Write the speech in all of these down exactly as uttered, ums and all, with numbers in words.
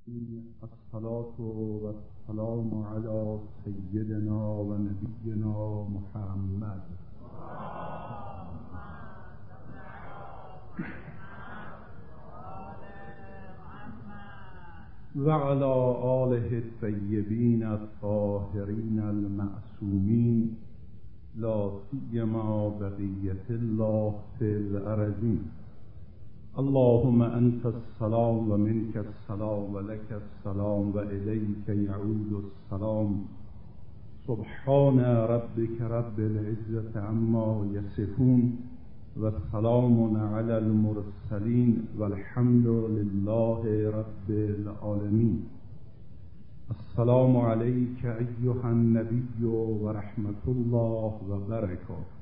الصلاة والسلام على سيدنا و نبينا محمد و علی آله الطیبین الطاهرین المعصومین لا سیما بقیة الله فی الأرضین. اللهم انت السلام و منك السلام و لك السلام و الیک یعود السلام. سبحان ربك رب العزة عما یصفون و سلام علی المرسلین و الحمد لله رب العالمین. السلام علیک ایها النبی و رحمت الله و برکاته.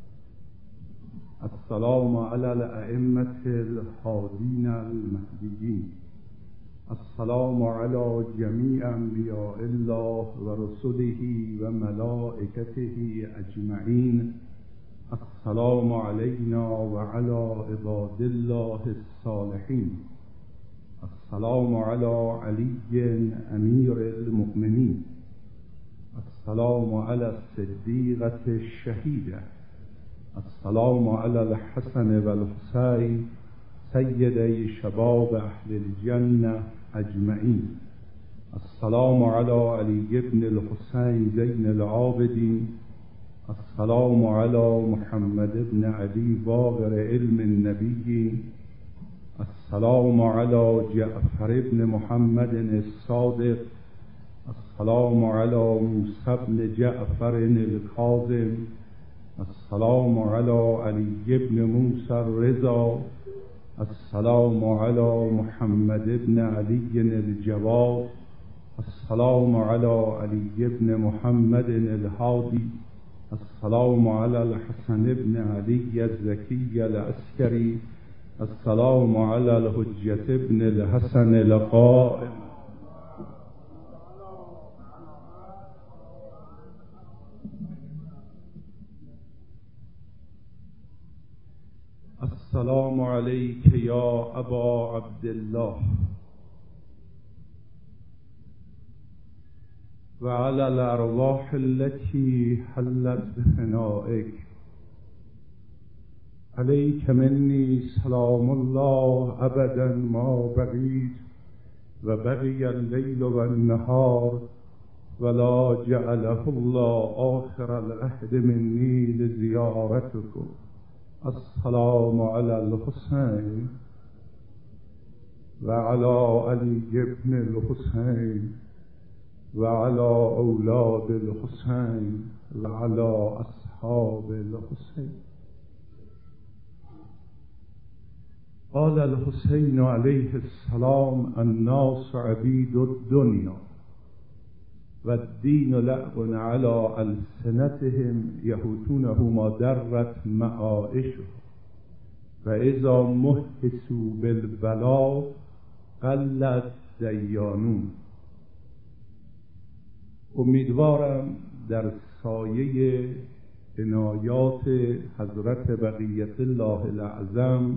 السلام علی الائمة الهادین المهدیین. السلام علی جمیع انبیاء الله و رسله و ملائکته اجمعین. السلام علینا و علی عباد الله الصالحین. السلام علی علی امیر المؤمنین. السلام علی الصدیقة الشهیدة. السلام علی الحسن و الحسین سیدی شباب اهل الجنة اجمعین. السلام علی علی بن الحسین زین العابدین. السلام علی محمد بن علی باقر علم النبیین. السلام علی جعفر بن محمد الصادق. السلام علی موسی بن جعفر الکاظم. السلام علی علی بن موسی الرضا. السلام علی محمد بن علی الجواد. السلام علی علی بن محمد الهادی. السلام علی الحسن بن علی الزکی العسکری. السلام علی الحجة بن الحسن القائم. السلام علیک یا ابا عبدالله و علی الارواح التي حلت بفنائک. علیک منی سلام الله ابدا ما بقیت و بقی اللیل و النهار ولا جعله الله آخر العهد منی لزیارتکم. السلام علی الحسین و علی علی ابن الحسین و علی اولاد الحسین و علی اصحاب الحسین. قال الحسین علیه السلام الناس عبید الدنیا و الدین لعب علی السنتهم یهوتونه ما درت معایشهم و اذا محسوا بالبلا قلت دیانون. امیدوارم در سایه عنایات حضرت بقیت الله الاعظم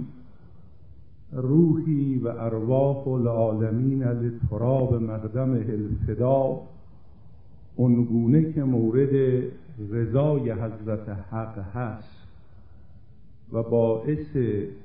روحی و ارواح العالمین لتراب مقدمه الفدا اونگونه که مورد رضای حضرت حق هست و باعث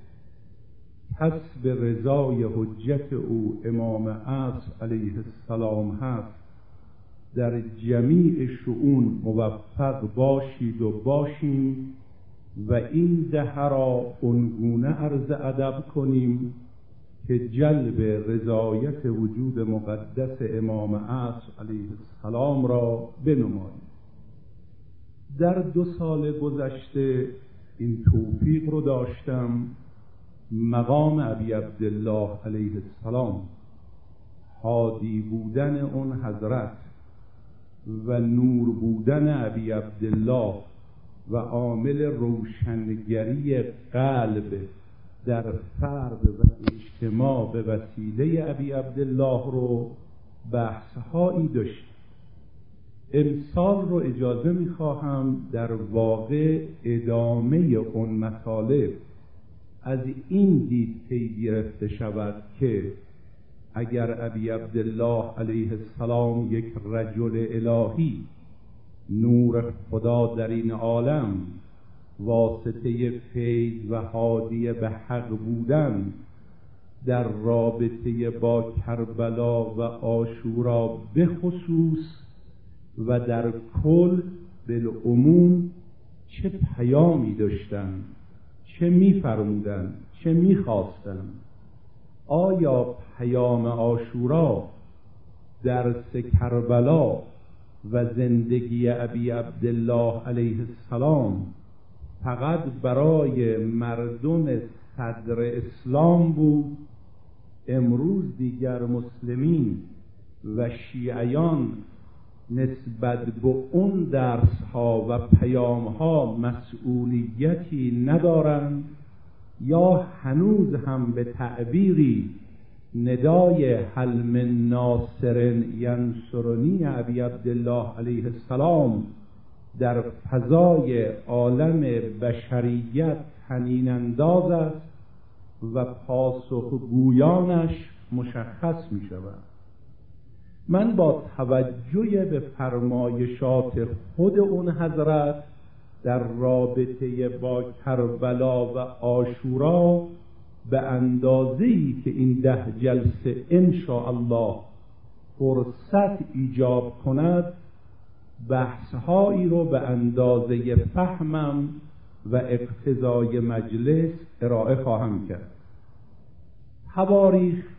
کسب رضای حجت او امام عصر علیه السلام هست، در جمیع شؤون موفق باشید و باشیم و این دهه را اونگونه عرض ادب کنیم که جلب رضایت وجود مقدس امام عصر علیه السلام را بنماییم. در دو سال گذشته این توفیق رو داشتم مقام ابی عبدالله علیه السلام، هادی بودن اون حضرت و نور بودن ابی عبدالله و عامل روشنگری قلب در فرد و اجتماع به وسیله ابی عبدالله رو بحث‌هایی داشت. امسال رو اجازه می‌خواهم در واقع ادامه اون مطالب از این دید پی گرفته شود که اگر ابی عبدالله علیه السلام یک رجل الهی، نور خدا در این عالم، واسطه فیض و هادی به حق بودن، در رابطه با کربلا و عاشورا به خصوص و در کل بالعموم چه پیامی داشتن، چه می‌فرمودن، چه می‌خواستن؟ آیا پیام عاشورا، درس کربلا و زندگی ابی عبدالله علیه السلام فقط برای مردم صدر اسلام بود؟ امروز دیگر مسلمین و شیعیان نسبت به اون درس ها و پیام ها مسئولیتی ندارند، یا هنوز هم به تعبیری ندای هل من ناصر ینصرنی ابی عبدالله علیه السلام در فضای عالم بشریت طنین انداز است و پاسخ گویانش مشخص می شود. من با توجه به فرمایشات خود اون حضرت در رابطه با کربلا و عاشورا به اندازه‌ای که این ده جلسه انشاءالله فرصت ایجاب کند، بحث‌هایی رو به اندازه فهمم و اقتضای مجلس ارائه خواهم کرد. تواریخ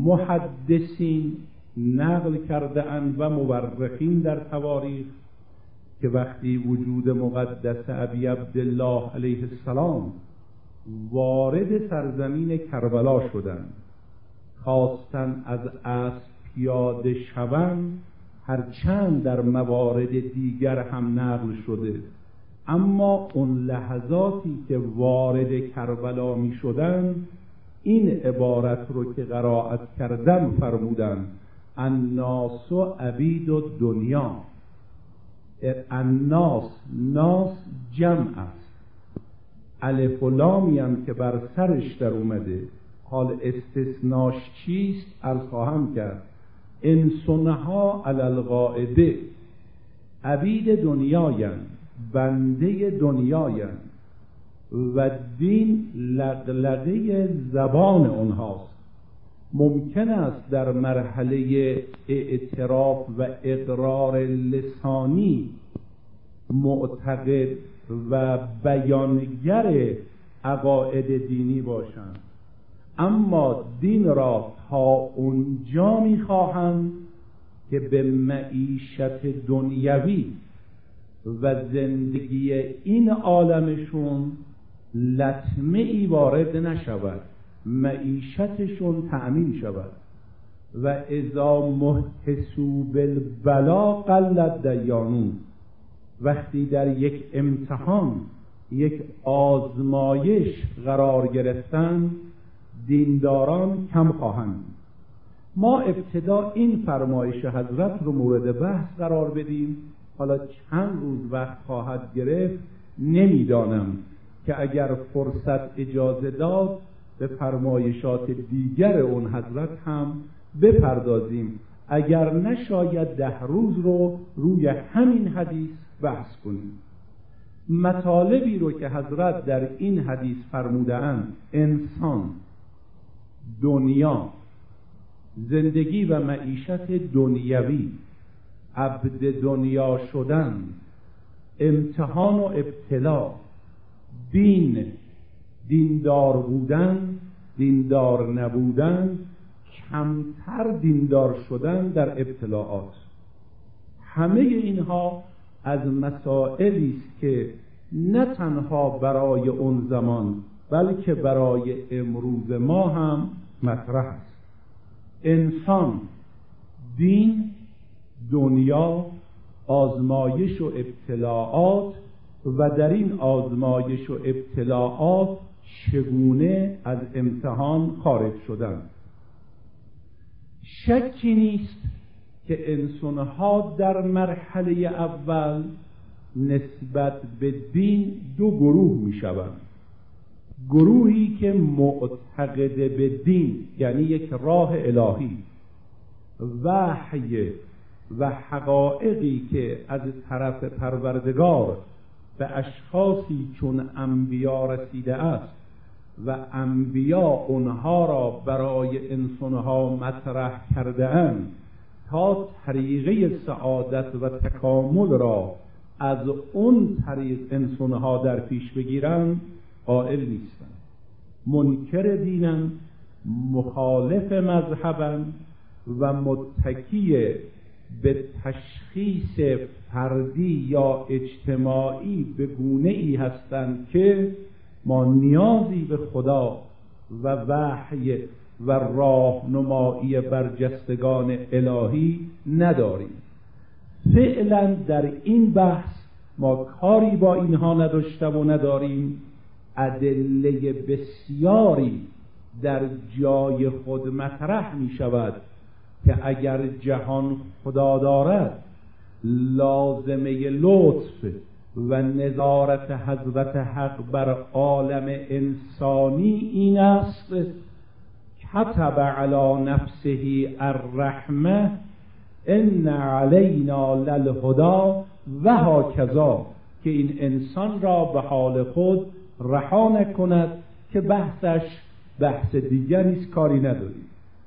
محدثین نقل کرده اند و مورخین در تواریخ که وقتی وجود مقدس ابی عبدالله علیه السلام وارد سرزمین کربلا شدند، خواستن از اسب پیاده شوند، هرچند در موارد دیگر هم نقل شده، اما اون لحظاتی که وارد کربلا می شدند این عبارت رو که قرائت کردم فرمودند: الناس عبید الدنیا. الناس، ناس جمع است، الف و لامی هم که بر سرش در اومده، حال استثناش چیست عرض خواهم کرد. انسانها علی القاعده، عبید دنیاین، بنده دنیاین و دین لغلغه زبان اونهاست. ممکن است در مرحله اعتراف و اقرار لسانی معتقد و بیانگر عقاید دینی باشند، اما دین را تا اونجا می‌خواهند که به معیشت دنیوی و زندگی این عالمشون لطمه ای وارد نشود، معیشتشون تأمین شود. و اذا محتسوا بالبلا قلت دیانون، وقتی در یک امتحان، یک آزمایش قرار گرفتن، دینداران کم خواهند. ما ابتدا این فرمایش حضرت رو مورد بحث قرار بدیم. حالا چند روز وقت خواهد گرفت نمیدانم که اگر فرصت اجازه داد به فرمایشات دیگر اون حضرت هم بپردازیم، اگر نشاید ده روز رو روی همین حدیث بحث کنیم. مطالبی رو که حضرت در این حدیث فرموده‌اند، انسان، دنیا، زندگی و معیشت دنیوی، عبد دنیا شدن، امتحان و ابتلا، دین، دیندار بودن، دیندار نبودن، کمتر دیندار شدن در ابتلاعات، همه اینها از مسائلی است که نه تنها برای اون زمان بلکه برای امروز ما هم مطرح است. انسان، دین، دنیا، آزمایش و ابتلاعات و در این آزمایش و ابتلاعات چگونه از امتحان خارج شدن. شکی نیست که انسانها در مرحله اول نسبت به دین دو گروه می شوند. گروهی که معتقد به دین، یعنی یک راه الهی، وحی و حقایقی که از طرف پروردگار به اشخاصی چون انبیا رسیده است و انبیا اونها را برای انسانها مطرح کرده اند تا طریقه سعادت و تکامل را از اون طریق انسانها در پیش بگیرند قائل نیستند. منکر دینند، مخالف مذهبند و متکی به تشخیص فردی یا اجتماعی به گونه‌ای هستند که ما نیازی به خدا و وحی و راهنمایی برجستگان الهی نداریم. فعلا در این بحث ما کاری با اینها نداشته و نداریم. ادله بسیاری در جای خود مطرح می شود که اگر جهان خدا دارد، لازمه لطف و نظارت حضرت حق بر عالم انسانی این است: کتب علی نفسه الرحمه ان علینا للهدی و هکذا، که این انسان را به حال خود رها نکند که بحثش بحث دیگری است، کاری نداریم.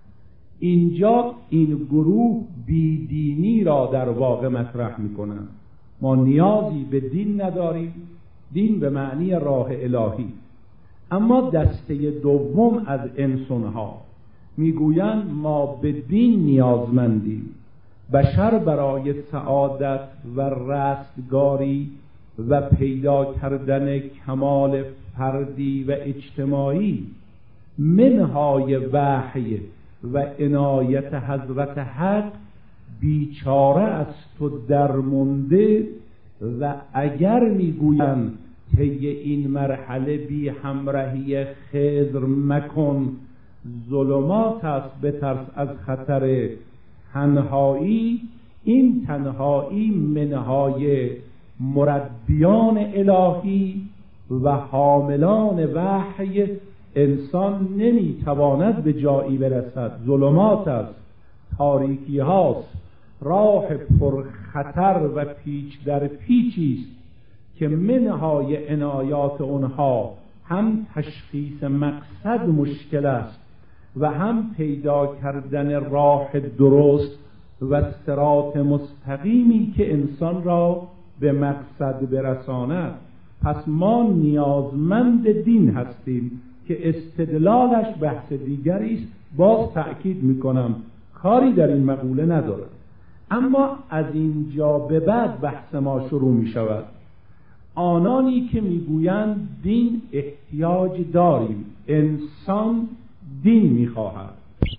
اینجا این گروه بیدینی را در واقع مطرح میکنند. ما نیازی به دین نداریم، دین به معنی راه الهی. اما دسته دوم از انسانها میگویند ما به دین نیازمندیم. بشر برای سعادت و رستگاری و پیدا کردن کمال فردی و اجتماعی منهای وحی و عنایت حضرت حق بیچاره است و درمانده، و اگر میگویند که این مرحله بی همراهی خضر مکن، ظلمات است، بترس از خطر تنهایی، این تنهایی منهای مربیان الهی و حاملان وحی انسان نمیتواند به جایی برسد. ظلمات است، تاریکی هاست، راه پرخطر و پیچ در پیچی است که منهای عنایات اونها هم تشخیص مقصد مشکل است و هم پیدا کردن راه درست و صراط مستقیمی که انسان را به مقصد برساند. پس ما نیازمند دین هستیم که استدلالش بحث دیگری است. باز تأکید میکنم کاری در این مقوله ندارم. اما از اینجا به بعد بحث ما شروع می شود. آنانی که میگویند دین احتیاج داریم، انسان دین میخواهد،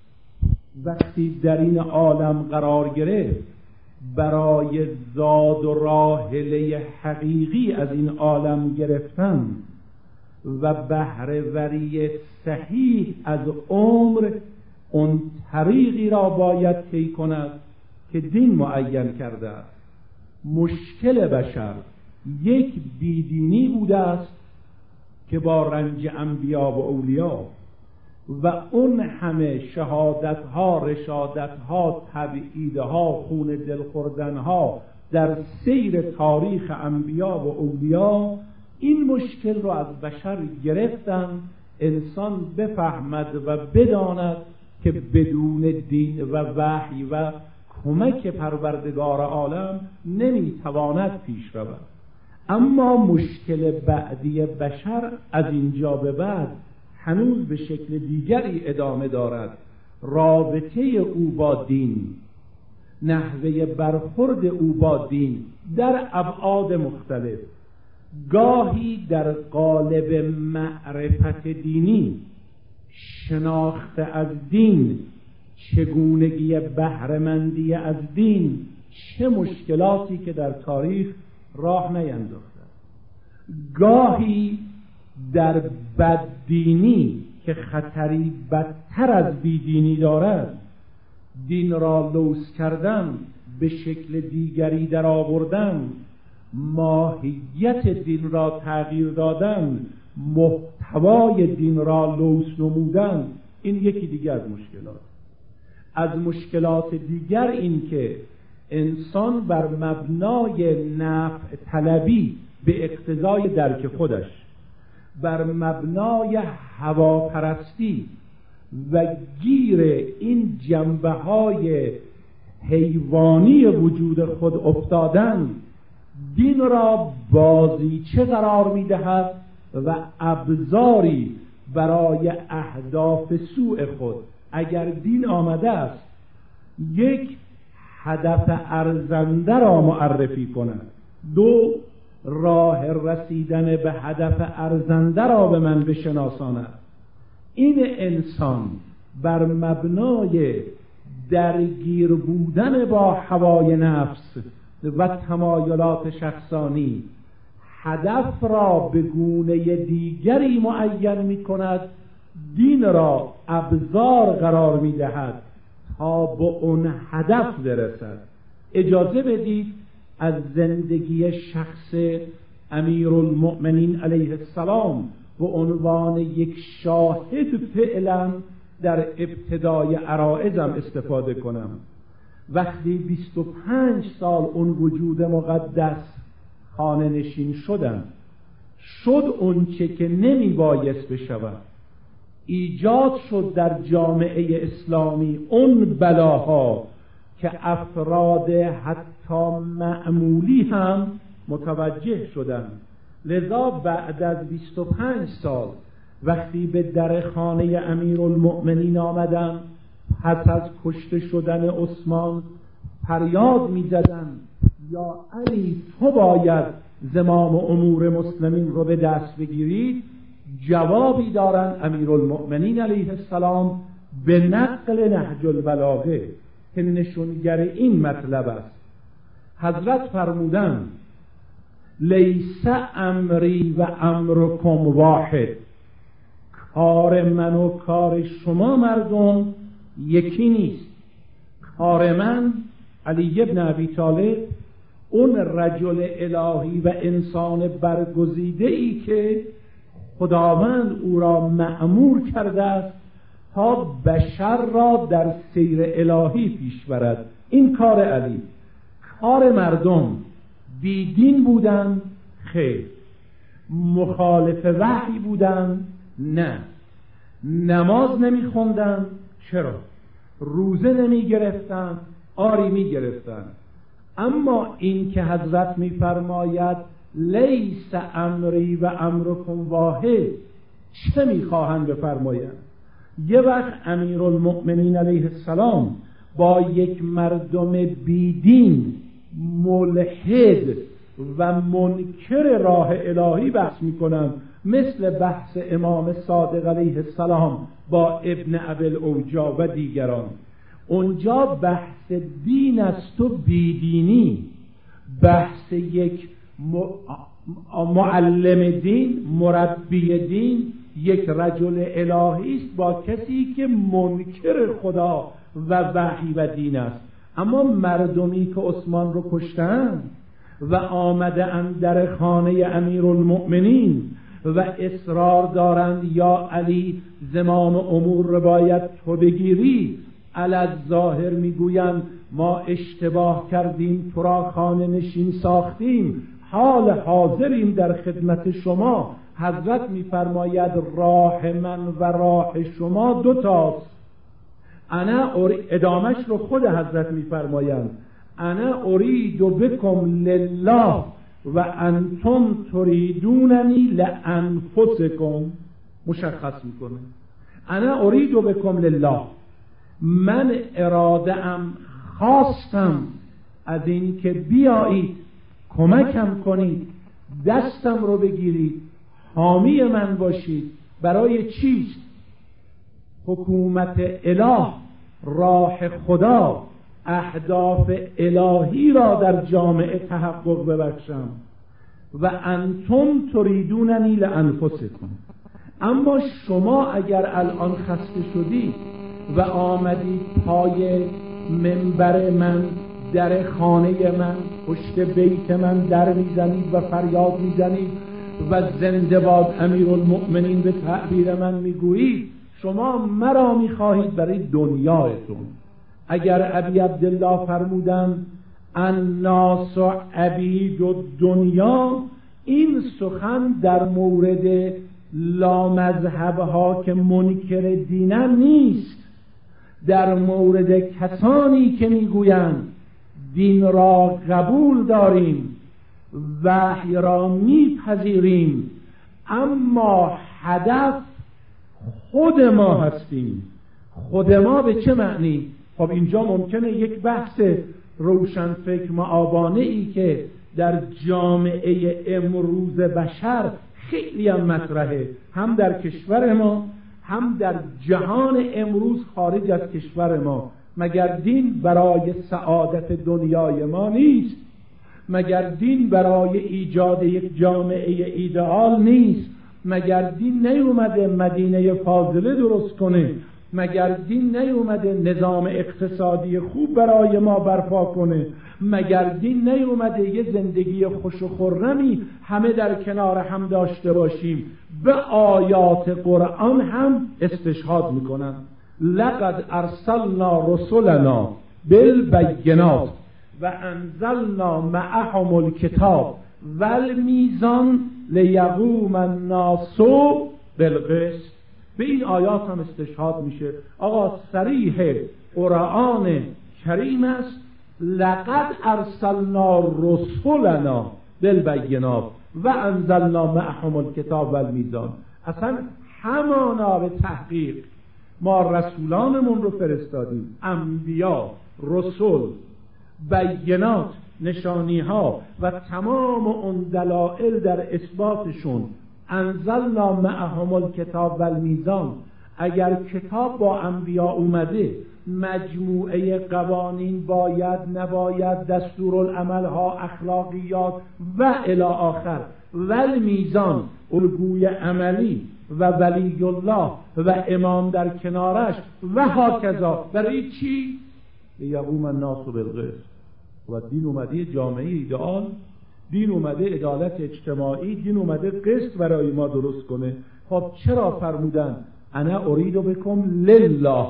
وقتی در این عالم قرار گرفت برای زاد و راحله حقیقی از این عالم گرفتن و بهره‌وری صحیح از عمر، اون طریقی را باید طی کند که دین معین کرده است. مشکل بشر یک بیدینی بوده است که با رنج انبیا و اولیا و اون همه شهادتها، رشادتها، تبعیدها، خون دل خوردنها در سیر تاریخ انبیا و اولیا، این مشکل رو از بشر گرفتن. انسان بفهمد و بداند که بدون دین و وحی و کمک پروردگار عالم نمیتواند پیش رود. اما مشکل بعدی بشر از اینجا به بعد هنوز به شکل دیگری ادامه دارد. رابطه او با دین، نحوه برخورد او با دین در ابعاد مختلف، گاهی در قالب معرفت دینی، شناخت از دین، چگونگی بهره‌مندی از دین، چه مشکلاتی که در تاریخ راه نینداخته، گاهی در بددینی که خطری بدتر از بیدینی دارد، دین را لوث کردن، به شکل دیگری در آوردن، ماهیت دین را تغییر دادن محتوای دین را لوث نمودن، این یکی دیگر از مشکلات. از مشکلات دیگر این که انسان بر مبنای نفع طلبی به اقتضای درک خودش، بر مبنای هواپرستی و گیر این جنبه‌های حیوانی وجود خود افتادن، دین را بازیچه قرار می‌دهد و ابزاری برای اهداف سوء خود. اگر دین آمده است یک هدف ارزنده را معرفی کند، دو راه رسیدن به هدف ارزنده را به من بشناساند، این انسان بر مبنای درگیر بودن با هوای نفس و تمایلات شخصانی هدف را به گونه دیگری معین می کند، دین را ابزار قرار می دهد تا به اون هدف برسد. اجازه بدید از زندگی شخص امیرالمؤمنین علیه السلام به عنوان یک شاهد فعلا در ابتدای عرائضم استفاده کنم. وقتی بیست و پنج سال اون وجود مقدس خانه نشین شدن، شد اون چه که نمی بایست بشود. ایجاد شد در جامعه اسلامی اون بلاها که افراد حتی معمولی هم متوجه شدند. لذا بعد از بیست و پنج سال وقتی به در خانه امیرالمؤمنین آمدن، پس از کشته شدن عثمان فریاد می زدن یا علی تو باید زمام امور مسلمین رو به دست بگیرید، جوابی دارن امیرالمؤمنین علیه السلام به نقل نهج البلاغه که نشونگر این مطلب است. حضرت فرمودند لیس امری و امرکم واحد، کار من و کار شما مردم یکی نیست. کار من علی ابن ابی طالب، اون رجل الهی و انسان برگزیده ای که خداوند او را مأمور کرده است تا بشر را در سیر الهی پیش برد، این کار علی. کار مردم بیدین بودن؟ خیر. مخالف وحی بودن؟ نه. نماز نمی خوندن؟ چرا؟ روزه نمی گرفتن؟ آری می گرفتن. اما این که حضرت می فرماید لیس امری و امرکم واحد، چه می خواهند بفرمایند؟ یه وقت امیرالمؤمنین علیه السلام با یک مردم بیدین ملحد و منکر راه الهی بحث می کنند، مثل بحث امام صادق علیه السلام با ابن ابی اوجا و دیگران. اونجا بحث دین است و بیدینی، بحث یک معلم دین، مربی دین، یک رجل الهی است با کسی که منکر خدا و وحی و دین است. اما مردمی که عثمان رو کشتن و آمده اند در خانه امیرالمؤمنین و اصرار دارند یا علی زمام امور رو باید تو بگیری، علی ظاهر میگویند ما اشتباه کردیم، تو را خانه نشین ساختیم، حال حاضریم در خدمت شما. حضرت میفرماید راه من و راه شما دو تاست. انا ادامش رو خود حضرت میفرمایند انا ارید بکم لله و انتم تریدوننی لانفسکم. مشخص میکنه انا ارید بکم لله، من اراده ام، خواستم از این که بیایید کمکم کنید، دستم رو بگیرید، حامی من باشید. برای چیست؟ حکومت اله، راه خدا، اهداف الهی را در جامعه تحقق ببخشم. و انتم تریدوننی لانفسکم، اما شما اگر الان خسته شدید و آمدید پای منبر من، در خانه من، پشت بیت من در میزنید و فریاد میزنید و زنده باد امیرالمؤمنین به تعبیر من میگویید شما مرا میخواهید برای دنیایتون. اگر ابی عبدالله فرمودند الناس عبید الدنیا، این سخن در مورد لامذهبها که منکر دینن نیست، در مورد کسانی که میگویند دین را قبول داریم، وحی را میپذیریم، اما هدف خود ما هستیم. خود ما به چه معنی؟ خب اینجا ممکنه یک بحث روشنفکر معابانه ای که در جامعه امروز بشر خیلی هم مطرحه، هم در کشور ما هم در جهان امروز خارج از کشور ما. مگر دین برای سعادت دنیای ما نیست؟ مگر دین برای ایجاد یک جامعه ایدئال نیست؟ مگر دین نیومده مدینه فاضله درست کنه؟ مگر دین نیومده نظام اقتصادی خوب برای ما برپا کنه؟ مگر دین نیومده یه زندگی خوش و خرمی همه در کنار هم داشته باشیم؟ به آیات قرآن هم استشهاد میکنن. لقد ارسلنا رسلنا بالبینات و انزلنا معهم الکتاب والمیزان لیقوم الناس بالقسط. به این آیات هم استشهاد میشه. آقا صریح قرآن کریم است لقد ارسلنا رسلنا بالبینات و انزلنا معهم الکتاب والمیزان. اصلا همانا به تحقیق ما رسولانمون رو فرستادیم، انبیا، رسول، بینات، نشانی ها و تمام اون دلائل در اثباتشون. انزلنا معهم الکتاب والمیزان. اگر کتاب با انبیا اومده، مجموعه قوانین، باید نباید، دستورالعمل ها، اخلاقیات و الی آخر، والمیزان، الگوی عملی و ولی الله و امام در کنارش و هاکذا. برای چی؟ لیقوم الناس بالقسط. و دین اومده جامعه ایدئال، دین اومده عدالت اجتماعی، دین اومده قسط برای ما درست کنه. خب چرا فرمودن انا ارید بکم لله؟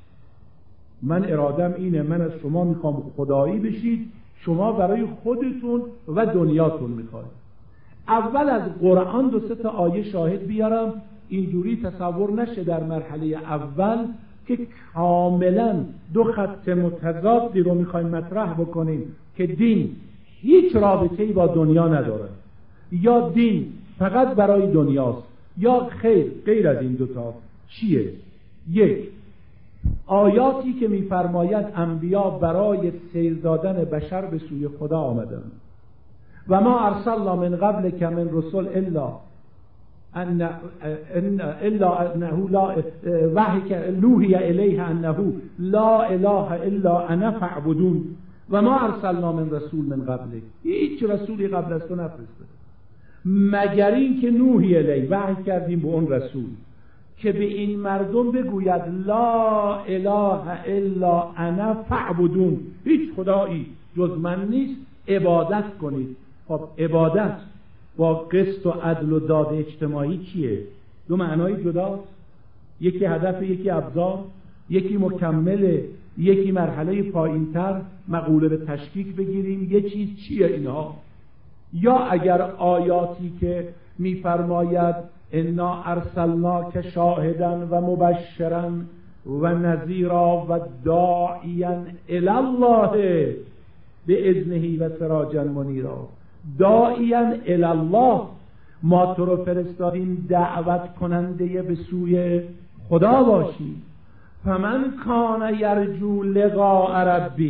من ارادم اینه، من از شما میخوام خدایی بشید، شما برای خودتون و دنیاتون میخواید. اول از قرآن دو سه تا آیه شاهد بیارم، اینجوری تصور نشه در مرحله اول که کاملا دو خط متضادی رو میخوایم مطرح بکنیم که دین هیچ رابطه‌ای با دنیا نداره، یا دین فقط برای دنیاست، یا خیر غیر از این دوتا. چیه؟ یک، آیاتی که میفرماید انبیا برای سیر دادن بشر به سوی خدا آمدند. و ما ارسلنا من قبل که من رسول الا ان الا انه لا وحی که لوحی الیه انه لا اله الا انا فاعبدون. و ما ارسلنا من رسول من قبل، هیچ رسولی قبل از تو نفرسته مگر این که نوحی الیه، وحی کردیم به اون رسول که به این مردم بگوید لا اله الا انا فاعبدون، هیچ خدایی جز من نیست، عبادت کنید. خب عبادت با قسط و عدل و داد اجتماعی چیه؟ دو معنای جداست، یکی هدف، یکی ابزار، یکی مکمله، یکی مرحله پایینتر، مقوله به تشکیک بگیریم یه چیز چیه اینها؟ یا اگر آیاتی که میفرماید انا ارسلناک شاهدا و مبشرا و نذیرا و داعیا الی الله باذنه و سراجا منیرا، داعیا الی الله، ما تو رو فرستادیم دعوت کننده به سوی خدا باشی. فمن کان یرجو لقاء ربه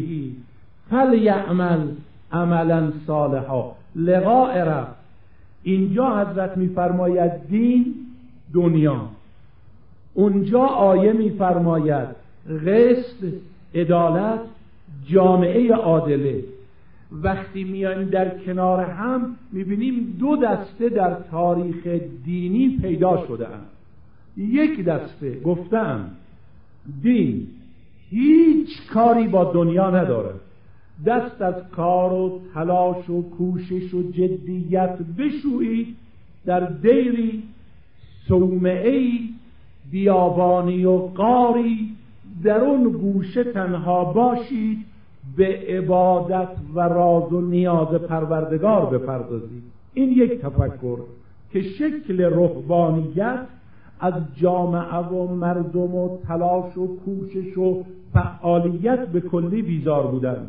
فلیعمل عملا صالحا. لقاء رب، اینجا حضرت میفرماید دین دنیا، اونجا آیه میفرماید قسط، عدالت، جامعه عادله. وقتی میایم در کنار هم میبینیم دو دسته در تاریخ دینی پیدا شده اند. یک دسته گفتم دین هیچ کاری با دنیا نداره، دست از کار و تلاش و کوشش و جدیت بشویید در دیری صومعه‌ای بیابانی و غاری در اون گوشه تنها باشید، به عبادت و راز و نیاز پروردگار بپردازید. این یک تفکر که شکل رهبانیت از جامعه و مردم و تلاش و کوشش و فعالیت به کلی بیزار بودن.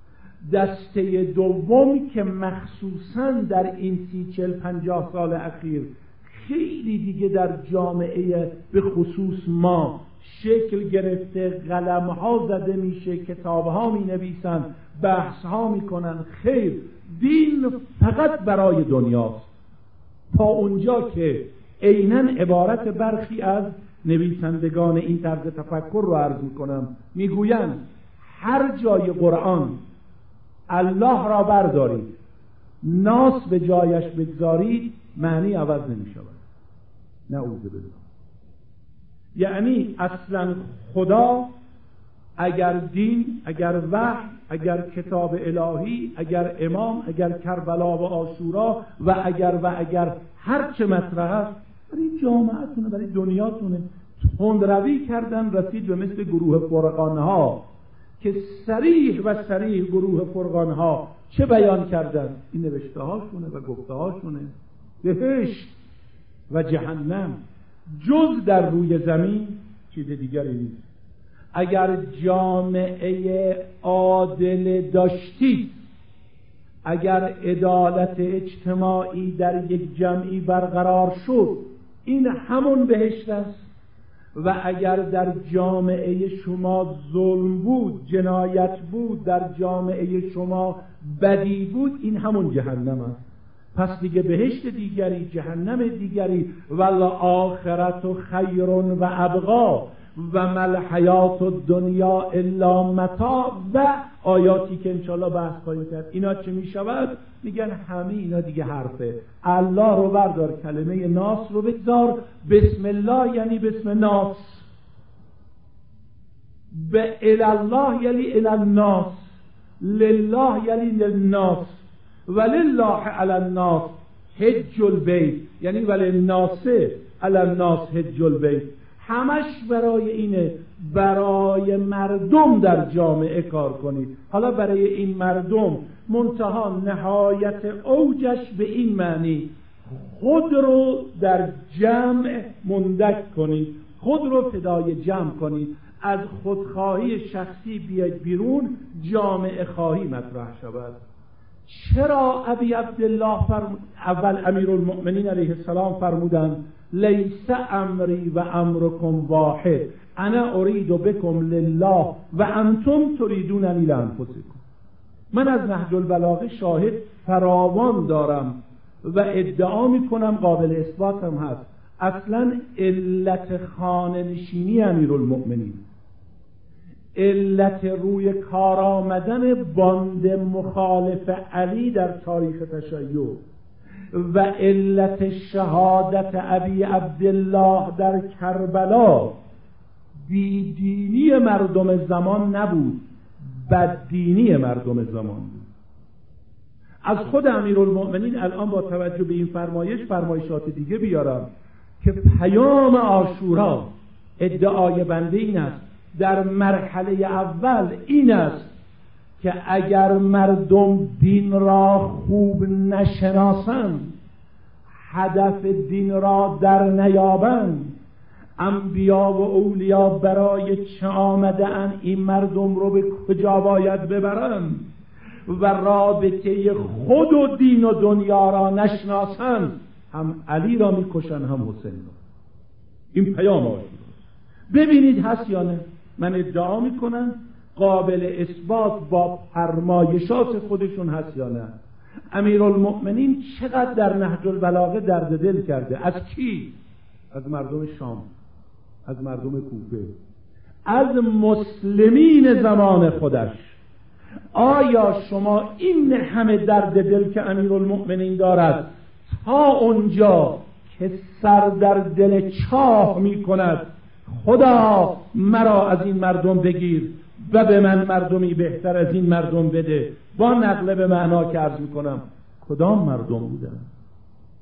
دسته دوم که مخصوصاً در این سی چل پنجاه سال اخیر خیلی دیگه در جامعه به خصوص ما شکل گرفته، قلم ها زده میشه، کتاب ها می نویسن، بحث ها می کنن. خیر، دین فقط برای دنیاست، تا اونجا که عیناً عبارت برخی از نویسندگان این طرز تفکر رو عرض می کنم، می گویند هر جای قرآن الله را بردارید، ناس به جایش بگذارید، معنی عوض نمی شود. نعوذ بالله. یعنی اصلا خدا اگر دین، اگر وحی، اگر کتاب الهی، اگر امام، اگر کربلا و عاشورا و اگر و اگر هر چه مطرح است برای جامعتونه، برای دنیاتونه، تندروی کردن رسید به مثل گروه فرقانها که صریح و صریح گروه فرقانها چه بیان کردن؟ این نوشته هاشونه و گفته هاشونه. بهشت و جهنم جز در روی زمین چیز دیگری نیست. اگر جامعه عادل داشتید، اگر عدالت اجتماعی در یک جمعی برقرار شد، این همون بهشت است. و اگر در جامعه شما ظلم بود، جنایت بود، در جامعه شما بدی بود، این همون جهنم است. پس دیگه بهشت دیگری، جهنم دیگری، والآخرت خیر و ابقا و مل حیات الدنیا الا متاع و آیاتی که انشاءالله بحث خواهیم کرد. اینا چه می شود؟ میگن همه اینا دیگه حرفه. الله رو بردار، کلمه ناس رو بگذار، بسم الله یعنی بسم ناس، به الله یعنی الالناس، لله یعنی للناس، ولله علی الناس حج البیت یعنی وللناس علی الناس حج البیت. همش برای اینه، برای مردم در جامعه کار کنید. حالا برای این مردم منتها نهایت اوجش به این معنی خود رو در جمع مندک کنید، خود رو فدای جمع کنید، از خودخواهی شخصی بیاید بیرون، جامعه خواهی مطرح شود. چرا ابی عبدالله فرمود، اول امیرالمؤمنین علیه السلام فرمودند لیس امری و امرکم واحد انا ارید بکم لله و انتم تریدوننی لانفسکم. من از نهج البلاغه شاهد فراوان دارم و ادعا میکنم قابل اثبات هم هست. اصلا علت خانه نشینی امیرالمؤمنین، علت روی کار آمدن باند مخالف علی در تاریخ تشیع و علت شهادت ابی عبدالله در کربلا بیدینی مردم زمان نبود، بددینی مردم زمان بود. از خود امیرالمؤمنین الان با توجه به این فرمایش فرمایشات دیگه بیارم که پیام عاشورا ادعای بنده این است، در مرحله اول این است که اگر مردم دین را خوب نشناسند، هدف دین را در نیابند، انبیا و اولیا برای چه آمده اند، این مردم رو به کجا باید ببرند و رابطه خود و دین و دنیا را نشناسند، هم علی را میکشن هم حسین را. این پیام عاشورا. ببینید هست یا نه؟ من ادعا میکنم قابل اثبات با فرمایشات خودشون هست یا نه. امیرالمؤمنین چقدر در نهج البلاغه درد دل کرده. از کی؟ از مردم شام، از مردم کوفه، از مسلمین زمان خودش. آیا شما این همه درد دل که امیرالمؤمنین دارد تا اونجا که سر در دل چاه می کند خدا مرا از این مردم بگیر و به من مردمی بهتر از این مردم بده، با نقل به معنا که عرض میکنم کدام مردم بودن؟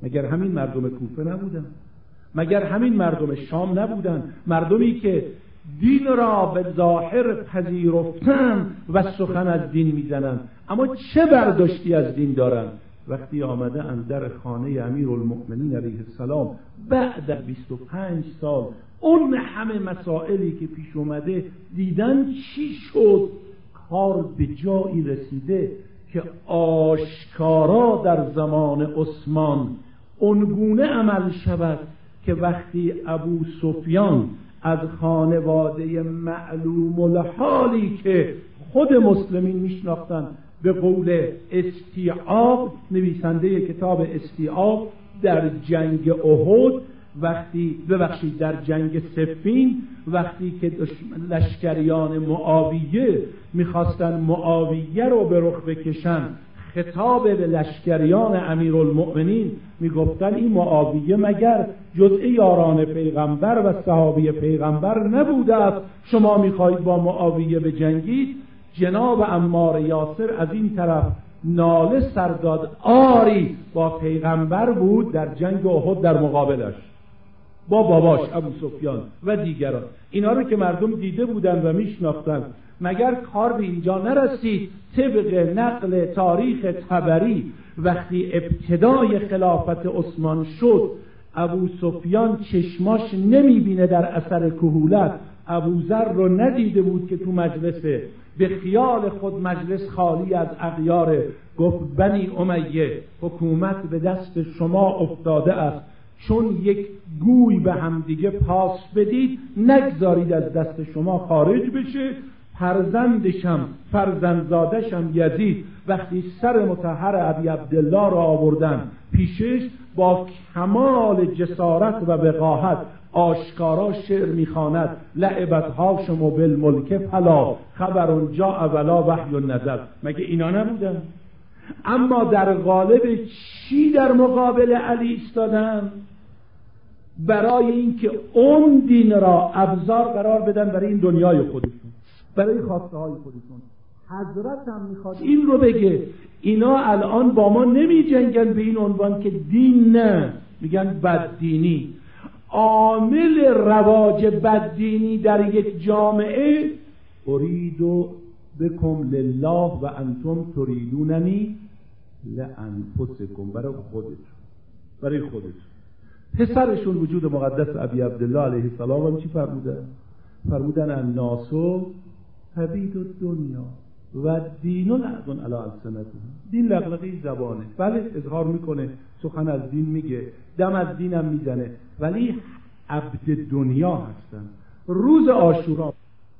مگر همین مردم کوفه نبودن؟ مگر همین مردم شام نبودن؟ مردمی که دین را به ظاهر پذیرفتن و سخن از دین میزنن، اما چه برداشتی از دین دارن؟ وقتی آمده اندر خانه امیرالمؤمنین علیه السلام بعد از بیست و پنج سال اون همه مسائلی که پیش اومده دیدن چی شد، کار به جایی رسیده که آشکارا در زمان عثمان اونگونه عمل شود که وقتی ابو سفیان از خانواده معلوم الحالی که خود مسلمین میشناختن به قول استیعاب، نویسنده کتاب استیعاب، در جنگ احد وقتی ببخشید در جنگ صفین وقتی که لشکریان معاویه میخواستن معاویه رو به رخ بکشن، خطاب به لشکریان امیرالمؤمنین میگفتن این معاویه مگر جزء یاران پیغمبر و صحابی پیغمبر نبوده است شما میخواهید با معاویه بجنگید؟ جناب عمار یاسر از این طرف ناله سرداد، آری با پیغمبر بود در جنگ احد در مقابلش با باباش ابو سفیان و دیگران. اینا رو که مردم دیده بودن و میشناختن، مگر کار به اینجا نرسید طبق نقل تاریخ طبری وقتی ابتدای خلافت عثمان شد ابو سفیان چشماش نمیبینه در اثر کهولت، ابوذر رو ندیده بود که تو مجلسه، به خیال خود مجلس خالی از اغیاره، گفت بنی امیه حکومت به دست شما افتاده است، چون یک گوی به همدیگه پاس بدید نگذارید از دست شما خارج بشه. فرزندشم فرزندزادشم یزید وقتی سر مطهر ابی عبدالله را آوردن پیشش با کمال جسارت و وقاحت آشکارا شعر میخواند لعبت هاشم بالملک فلا خبر جاء ولا وحی نزل. مگه اینا نبودن؟ اما در قالب چی در مقابل علی ایستادن؟ برای اینکه اون دین را ابزار قرار بدن برای این دنیای خودشون، برای خواسته های خودشون. حضرت هم میخواد این رو بگه اینا الان با ما نمی جنگن به این عنوان که دین نه، میگن بددینی. عامل رواج بددینی در یک جامعه اریدو بکم لله و انتم تریدوننی لانفسکم، برای خودشون برای خودشون. پسرشون وجود مقدس ابی عبدالله علیه السلام هم چی فرمودن؟ فرمودن الناسو حبید الدنیا و دین لعبون علی السنتهم. دین لغلقی زبانه، بله اظهار میکنه، سخن از دین میگه، دم از دینم میزنه، ولی عبد دنیا هستن. روز عاشورا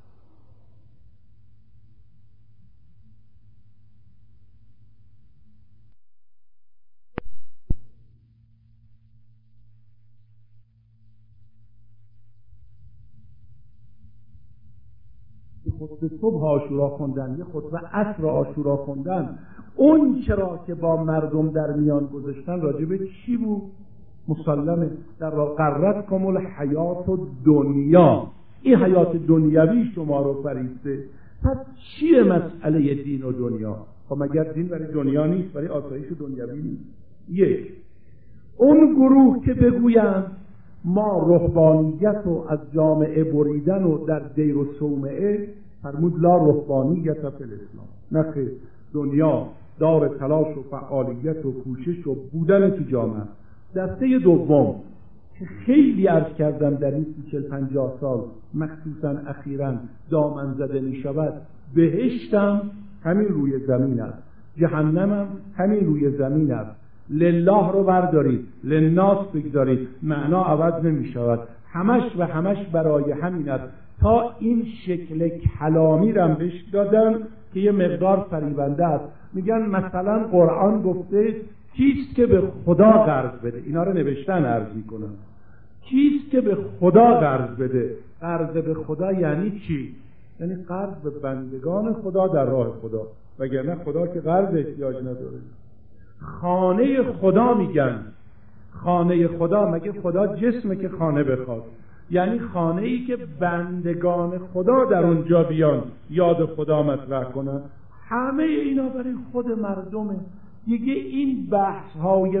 خطبه صبح عاشورا خوندن، یه خطبه عصر عاشورا خوندن، اون چرا که با مردم در میان گذاشتن راجبه چی بود؟ مسلمه در را قررت کمال حیات و دنیا، این حیات دنیوی شما رو فریفته. پس چیه مسئله دین و دنیا؟ خب مگر دین برای دنیا نیست، برای آسایش دنیوی نیست؟ یک، اون گروه که بگویند ما رهبانیت رو از جامعه بریدن و در دیر و صومعه، فرمود لا رهبانیت فی الاسلام، نه خیر، دنیا دار تلاش و فعالیت و کوشش و بودن تو جامعه. دسته دوم که خیلی عرض کردم در این چهل پنجاه سال مخصوصا اخیراً دامن زده می شود، بهشتم همین روی زمین است، جهنمم همین روی زمین است. لله رو بردارید للناس بگذارید، معنا عوض نمی شود، همش و همش برای همین است. تا این شکل کلامی رم بهش دادن که یه مقدار فریبنده است. میگن مثلا قرآن گفته کیست که به خدا قرض بده، اینا رو نوشتن عرض میکنن، کیست که به خدا قرض بده. قرض به خدا یعنی چی؟ یعنی قرض به بندگان خدا در راه خدا، وگرنه خدا که قرض احتیاج نداره. خانه خدا میگن، خانه خدا، مگه خدا جسمه که خانه بخواد؟ یعنی خانه ای که بندگان خدا در اونجا بیان یاد خدا مطرح کنن. همه اینا برای خود مردمه. دیگه این بحث های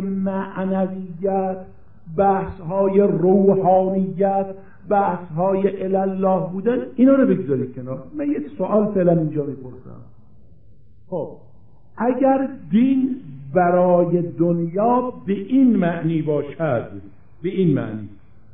معنویت، بحث های روحانیت، بحث های الله بودن، اینا رو بگذارید کنار. من یه سوال فعلا اینجا میپرسم. خب اگر دین برای دنیا به این معنی باشد، به این معنی،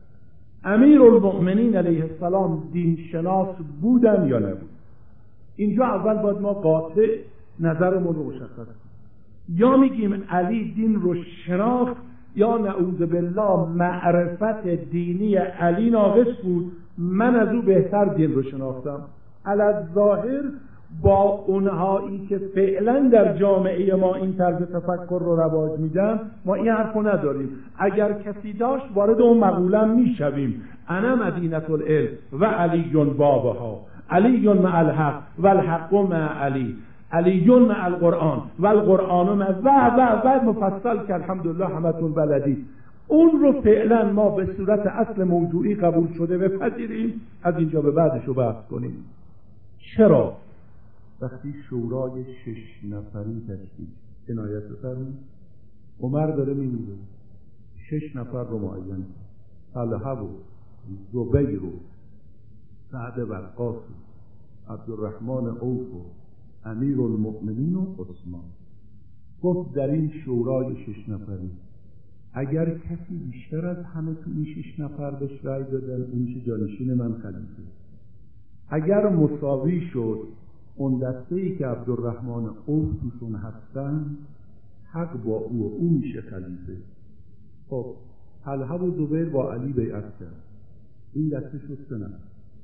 امیرالمؤمنین علیه السلام دین شناس بودن یا نبود؟ اینجا اول باید ما قاطع نظرمون رو مشخص کنیم. یا میگیم علی دین رو شناخت، یا نعوذ بالله معرفت دینی علی ناقص بود، من از او بهتر دین رو شناختم. الظاهر با اونهایی که فعلا در جامعه ما این طرز تفکر رو رواج میدن ما این حرف رو نداریم. اگر کسی داشت وارد اون مقوله میشویم. انا مدینة العلم و علی بابها، علی مع الحق و الحق مع علی، علی مع القرآن و القرآن مع و و و مفصل که الحمدلله همتون بلدید. اون رو فعلا ما به صورت اصل موضوعی قبول شده بپذیریم، از اینجا به بعدش رو بحث کنیم. چرا وقتی شورای شش نفری تشکیل عنایت بفرمایید، عمر داره میمیره، شش نفر رو معین، طلحه و زبیر و سعد وقاص و عبدالرحمن عوف و امیرالمؤمنین و عثمان. گفت در این شورای شش نفری اگر کسی بیشتر از همه تو این شش نفر بهش رأی دادن، اون میشه جانشین من خلیفه. اگر مساوی شد، اون دسته‌ای که عبدالرحمن عوف توشون هستن حق با او و او میشه خلیفه. خب طلحه و زبیر با علی بیعت کرد، این دسته شد سه نفر.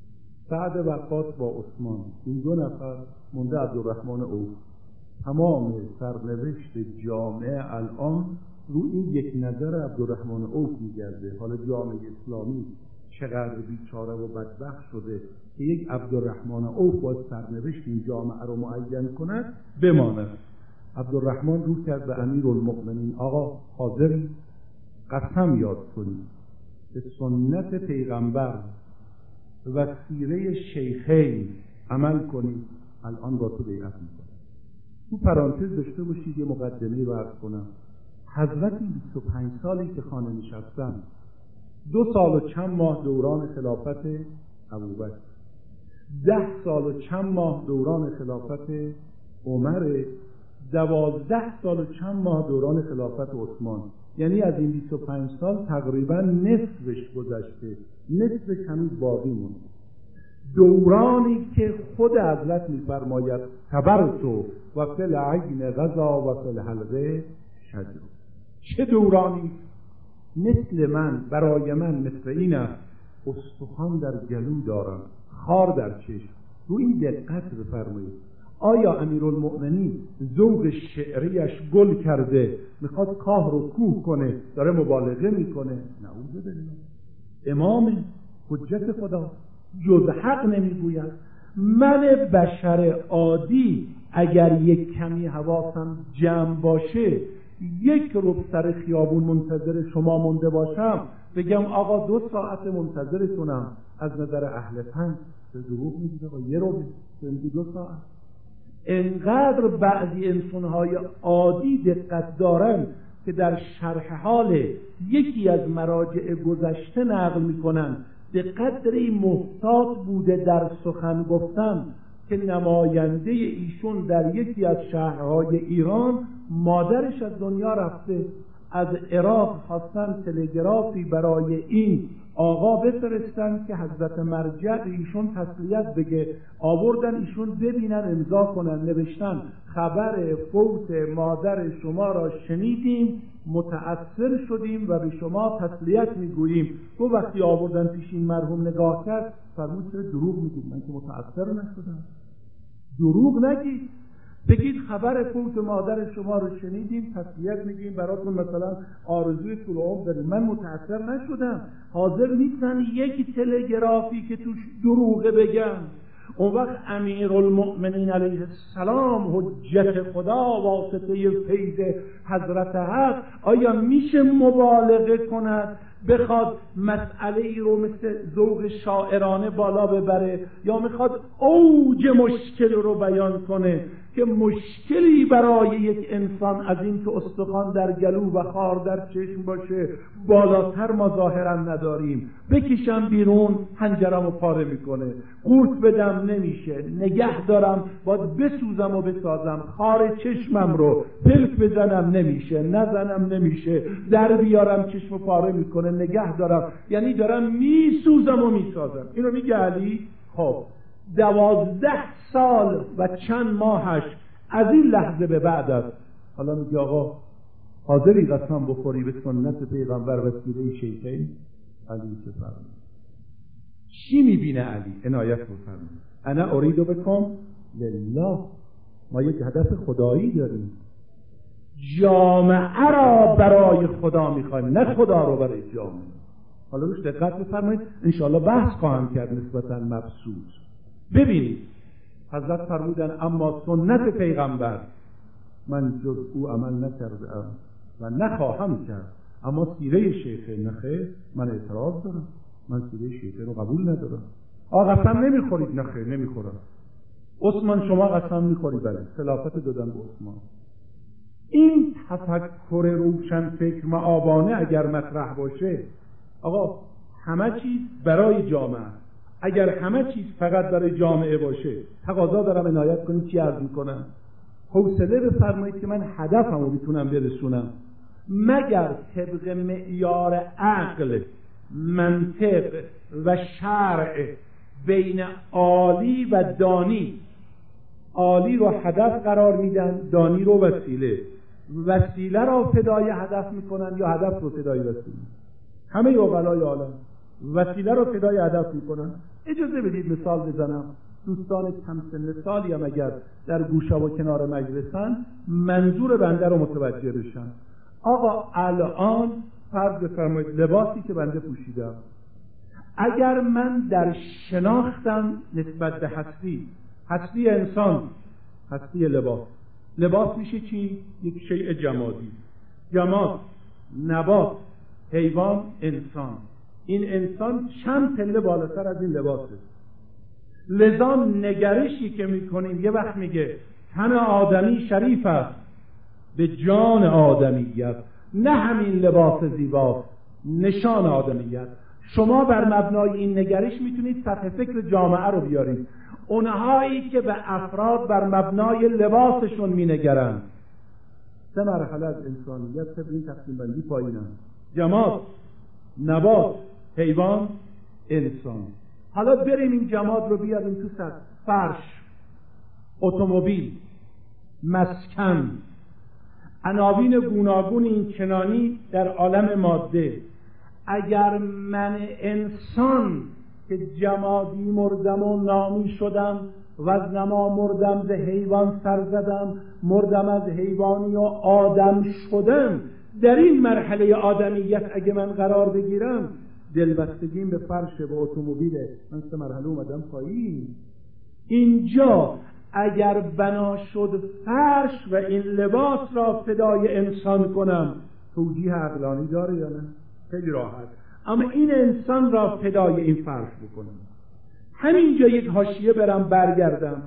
سعد وقاص با عثمان، این دو نفر مونده عبدالرحمن عوف. تمام سرنوشت جامعه الان رو این یک نظر عبدالرحمن عوف میگرده. حالا جامعه اسلامی چقدر بیچاره و بدبخت شده که یک عبدالرحمن عوف باید سرنوشت این جامعه رو معین کند بماند. عبدالرحمن رو کرد به امیرالمؤمنین، آقا حاضری قسم یاد کنید به سنت پیغمبر و سیره شیخین عمل کنید، الان با تو بیعت میکنم. تو پرانتز داشته باشید یه مقدمه رو عرض کنم. حضرت بیست و پنج سالی که خانه نشستن، دو سال و چند ماه دوران خلافت ابوبکر، ده سال و چند ماه دوران خلافت عمر، دوازده سال و چند ماه دوران خلافت عثمان. یعنی از این بیست و پنج سال تقریبا نصفش گذشته، نصفش هنوز باقی مونده. دورانی که خود حضرت می‌فرماید صبرتو و فی العین غذا و فی الحلقه شجر. چه دورانی؟ مثل من، برای من مثل این است، استخوان در گلو دارم، خار در چشم. رو این دقت بفرمایید. آیا امیرالمؤمنین ذوق شعریش گل کرده، میخواد کاه رو کوه کنه، داره مبالغه میکنه؟ نعوذ بالله. امام حجت خدا جز حق نمیگوید. من بشر عادی اگر یک کمی حواسم جمع باشه، یک رو سر خیابون منتظر شما مونده باشم، بگم آقا دو ساعت منتظرتونم، از نظر اهل فن به دروغ میگید آقا یه رو بگید دو ساعت. انقدر بعضی انسانهای عادی دقت دارن که در شرح حال یکی از مراجع گذشته نقل میکنن دقت داری محتاط بوده در سخن گفتن که نماینده ایشون در یکی از شهرهای ایران مادرش از دنیا رفته، از عراق خواستن تلگرافی برای این آقا بفرستن که حضرت مرجع ایشون تسلیت بگه. آوردن ایشون ببینن امضا کنن، نوشتن خبر فوت مادر شما را شنیدیم، متأثر شدیم و به شما تسلیت میگوییم. تو وقتی آوردن پیش این مرحوم نگاه کرد، فرمود چرا دروغ میگید؟ من که متأثر نشدم. دروغ نگید، بگید خبر فوت مادر شما رو شنیدیم، تسلیت میگیم، براتون مثلا آرزوی طول عمر داریم. من متأثر نشدم. حاضر نیستن یک تلگرافی که توش دروغه بگن. اون وقت امیرالمؤمنین علیه السلام حجت خدا واسطه فیض حضرت حق آیا میشه مبالغه کند، بخواد مسئله ای رو مثل ذوق شاعرانه بالا ببره، یا میخواد اوج مشکل رو بیان کنه که مشکلی برای یک انسان از این که استخوان در گلو و خار در چشم باشه بالاتر ما ظاهرا نداریم. بکشم بیرون حنجرمو پاره میکنه، قورت بدم نمیشه، نگه دارم باید بسوزم و بسازم، خار چشمم رو پلک بزنم نمیشه، نزنم نمیشه، در بیارم چشمو پاره میکنه، نگه دارم، یعنی دارم میسوزم و میسازم. اینو میگه علی. خب دوازده سال و چند ماهش از این لحظه به بعد است. حالا میگه آقا حاضری قسم بخوری به سنت پیغمبر و سیره شیخین؟ علی چه فرمود؟ چی میبینه علی؟ عنایت بفرمایید. انا اريد بكم لله. ما یک هدف خدایی داریم، جامعه را برای خدا میخوایم، نه خدا رو برای جامعه. حالا روش دقت بفرمایید، انشاءالله بحث خواهم کرد نسبتا مبسوط. ببینید حضرت فرمودن اما سنت پیغمبر من جز او عمل نکردم و نخواهم کرد، اما سیره شیخه نخیر من اعتراض دارم، من سیره شیخه رو قبول ندارم. آقا قسم نمیخورید؟ نخیر نمیخورم. عثمان شما قسم میخوری؟ بله. خلافت دادن به عثمان. این تفکر روشن فکر معابانه اگر مطرح باشه، آقا همه چیز برای جامعه، اگر همه چیز فقط برای جامعه باشه، تقاضا دارم عنایت کنید چی عرض میکنم. حوصله بفرمایید که من هدفم رو میتونم برسونم، مگر طبق معیار عقل، منطق و شرع بین عالی و دانی. عالی رو هدف قرار میدن، دانی رو وسیله، وسیله رو فدای هدف میکنن یا هدف رو فدای وسیله. همه عقلای عالم وسیله رو فدای هدف میکنن. اجازه بدید مثال بزنم، دوستان کم سن سالی هم اگر در گوشه و کنار مجلسن منظور بنده رو متوجه بشن. آقا الان فرض بفرمایید لباسی که بنده پوشیدم، اگر من در شناختم نسبت به هستی، هستی انسان، هستی لباس، لباس میشه چی؟ یک شیء جمادی، جماد، نبات، حیوان، انسان. این انسان چند پله بالاتر از این لباسه. لذا نگرشی که میکنیم یه وقت میگه تن آدمی شریف است به جان آدمیت، نه همین لباس زیباست نشان آدمیت. شما بر مبنای این نگرش میتونید سطح فکر جامعه رو بیارید. اونهایی که به افراد بر مبنای لباسشون مینگرند، سه مرحله از انسانیت طبق این تقسیم بندی پایینن: جماد، نبات، حیوان، انسان. حالا بریم این جماد رو بیاریم تو سطح: فرش، اتومبیل، مسکن، عناوین گوناگون این چنانی در عالم ماده. اگر من انسان که جمادی مردم و نامی شدم، وزنما مردم ز حیوان سر زدم، مردم از حیوانی و آدم شدم، در این مرحله آدمیت اگه من قرار بگیرم، دلبستگیم به فرش، به اتومبیله، من سه مرحله اومدم پایین. اینجا اگر بنا شد فرش و این لباس را فدای انسان کنم، توجیه عقلانی داره یا نه؟ خیلی راحت. اما این انسان را فدای این فرش بکنم. همینجا یک حاشیه برم برگردم.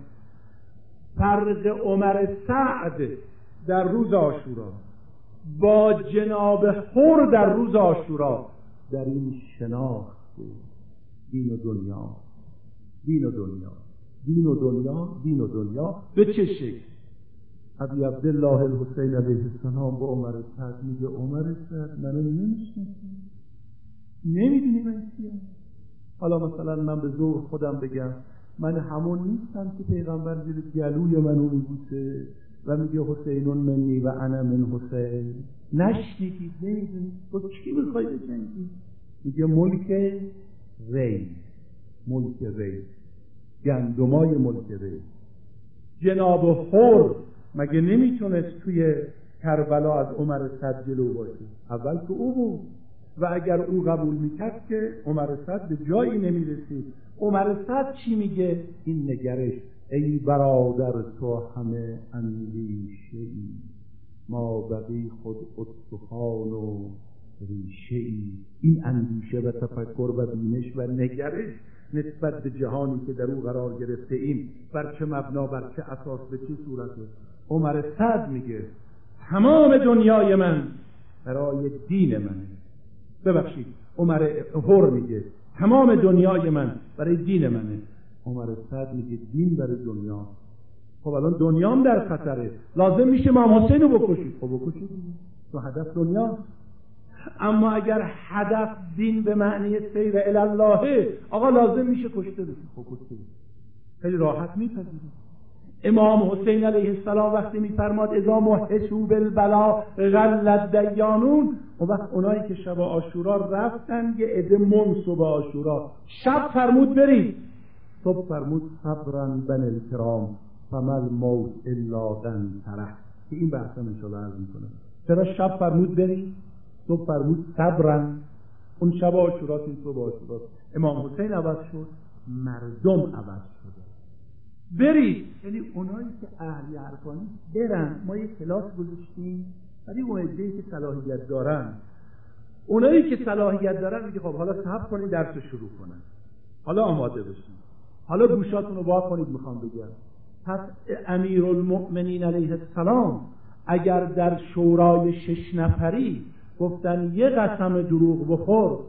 فرق عمر سعد در روز عاشورا با جناب حر در روز عاشورا در این شناخت دین و دنیا، دین و دنیا، دین و دنیا، دین و دنیا به چه شکل؟ ابی عبدالله الحسین علیه السلام با عمر سعد میگه عمر سعد منو نمیشناسی؟ نمیدونی من کیم؟ حالا مثلا من به زور خودم بگم من همون نیستم که پیغمبر زیر گلوی منو میبوسه و میگه حسینون منی و انا من حسین؟ نشنیدید؟ نمیدونید؟ تو چی میخوای بجنگی؟ میگه ملک ری، ملک ری، گندمای ملک ری. جناب حر مگه نمیتونست توی کربلا از عمر سعد جلو باشه؟ اول که او بود و اگر او قبول میکرد که عمر سعد به جایی نمیرسید. عمر سعد چی میگه؟ این نگرش: ای برادر تو همه اندیشه ای، ما بقی خود استخوان و ریشه ای. این اندیشه و تفکر و بینش و نگرش نسبت به جهانی که در او قرار گرفته ایم بر چه مبنا، بر چه اساس، به چه صورته. عمر سعد میگه تمام دنیای من برای دین منه. ببخشید عمر هر میگه تمام دنیای من برای دین منه. عمر سعد میگه دین برای دنیا. خب الان دنیام در خطره، لازم میشه امام حسین رو بکشید. خب بکشید، تو هدف دنیا. اما اگر هدف دین به معنی سیر الی الله، آقا لازم میشه کشته بشه. خب کشته بشه، خیلی راحت میپذیرید. امام حسین علیه السلام وقتی میفرماد اذا محسوا بالبلا غلت دیانون، اون وقت اونایی که شب عاشورا رفتن یه عده منصب عاشورا، شب فرمود برید، صبح فرمود صبرا بن الکرام فمل موت الا دن ترح. که این بحثا ان شاء الله عرض میکنه. چرا شب فرمود برید، صبح فرمود صبرا؟ اون شب عاشورا، این صبح عاشورا. امام حسین عوض شد، مردم عوض شد. برید، یعنی اونایی که اهل عرفانی برن. ما یک کلاس گذاشتیم ولی اون عده‌ای که صلاحیت دارن، اونایی که صلاحیت دارن میگه خب حالا صبر کنید درس شروع کنن، حالا آماده بشین، حالا گوشاتون رو وا کنید میخوام بگم. پس امیرالمؤمنین علیه السلام اگر در شورای شش نفری گفتن یه قسم دروغ بخور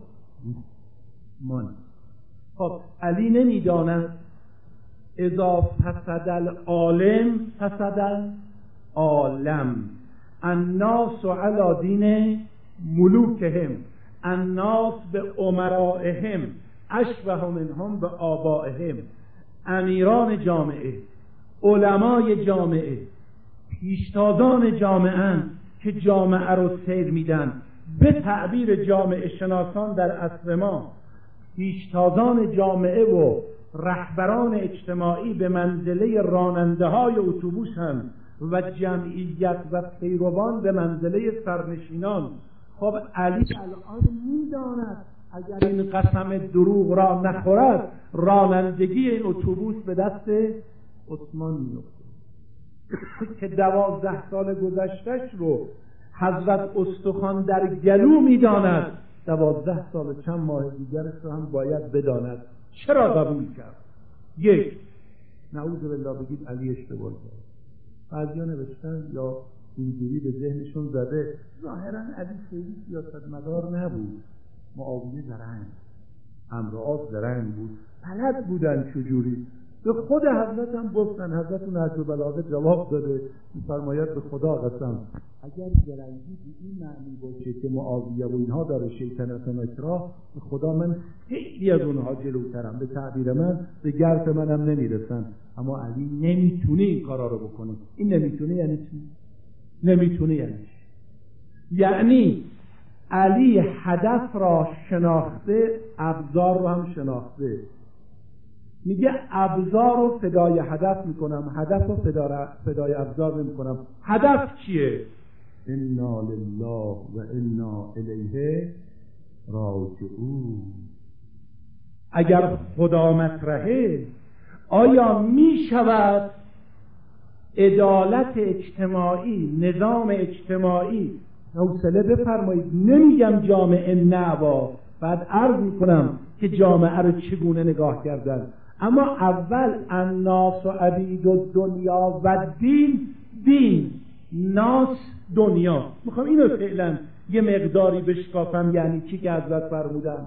من، خب علی نمیداند اذا فسد العالم فسد العالم، الناس علی دین ملوکهم، الناس به امرائهم اشبه منهم به آبائهم. امیران جامعه، علمای جامعه، پیشتازان جامعه که جامعه رو سیر میدن، به تعبیر جامعه شناسان در عصر ما پیشتازان جامعه و رهبران اجتماعی به منزله راننده های اتوبوس هم و جمعیت و پیروان به منزله سرنشینان. خب علی الان میداند اگر این قسم دروغ را نخورد رانندگی این اتوبوس به دست عثمان میفته که دوازده سال گذشتهش رو حضرت استخوان در گلو میداند، دوازده سال چند ماه دیگرش رو هم باید بداند. چرا قبول کرد؟ یک، نعوذ بالله بگید علی اشتباه کرد. بعضیا نوشتن یا اینجوری به ذهنشون زده ظاهرا علی خیلی سیاستمدار نبود، معاویه زرنگ، امرآب زرنگ بود، بلد بودن چجوری. به خود حضرت هم گفتن، حضرت نهج البلاغه جواب داده، می‌فرماید به خدا قسم اگر زرنگی به این معنی باشه که معاویه و اینها داره شیطنت نکرا، به خدا من خیلی از اونها جلوترم، به تعبیر من به گرد منم نمیرسن. اما علی نمیتونه این کارا رو بکنه. این نمیتونه یعنی چی؟ نمیتونه یعنی چی؟ یعنی علی هدف را شناخته، ابزار رو هم شناخته. میگه ابزار رو فدای هدف میکنم، هدف رو فدای ابزار نمیکنم. هدف چیه؟ انا لله و انا الیه راجعون. اگر خدا مطرحه، آیا میشود عدالت اجتماعی، نظام اجتماعی، حوصله بفرمایید نمیگم جامعه نوا، بعد عرض میکنم که جامعه رو چگونه نگاه کردن، اما اول الناس و عبید الدنیا و دین، دین ناس دنیا. میخوام اینو فعلا یه مقداری بشکافم، یعنی چی که حضرت فرمودن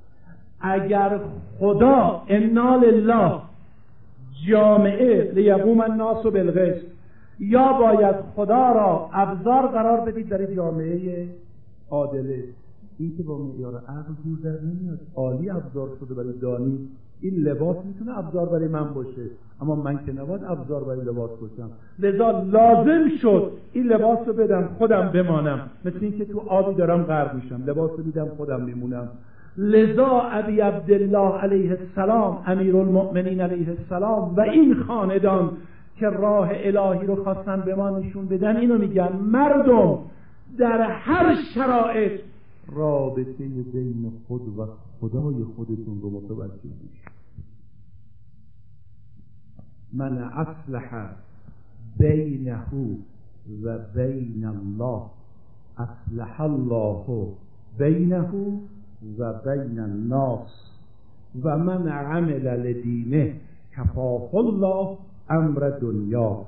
اگر خدا انا لله جامعه لیقوم الناس بالقسط، یا باید خدا را ابزار قرار بدید در جامعه عادله. این که با معیار عقل جور در نمیاد. عالی ابزار شده برای دانی، این لباس میتونه ابزار برای من باشه، اما من که نباید ابزار برای لباس باشم. لذا لازم شد این لباس رو بدم خودم بمانم، مثل این که تو آبی دارم غرق میشم، لباس رو میدم خودم میمونم. لذا ابی عبدالله علیه السلام، امیرالمؤمنین علیه السلام و این خاندان که راه الهی رو خواستن به ما نشون بدن، اینو میگن مردم در هر شرایط رابطه بین خود و خدای خودتون رو متوجه بشید. من اصلح بینه و بین الله اصلح الله بینه و بین الناس. و من عمل لدینه کفاه الله امر دنیا.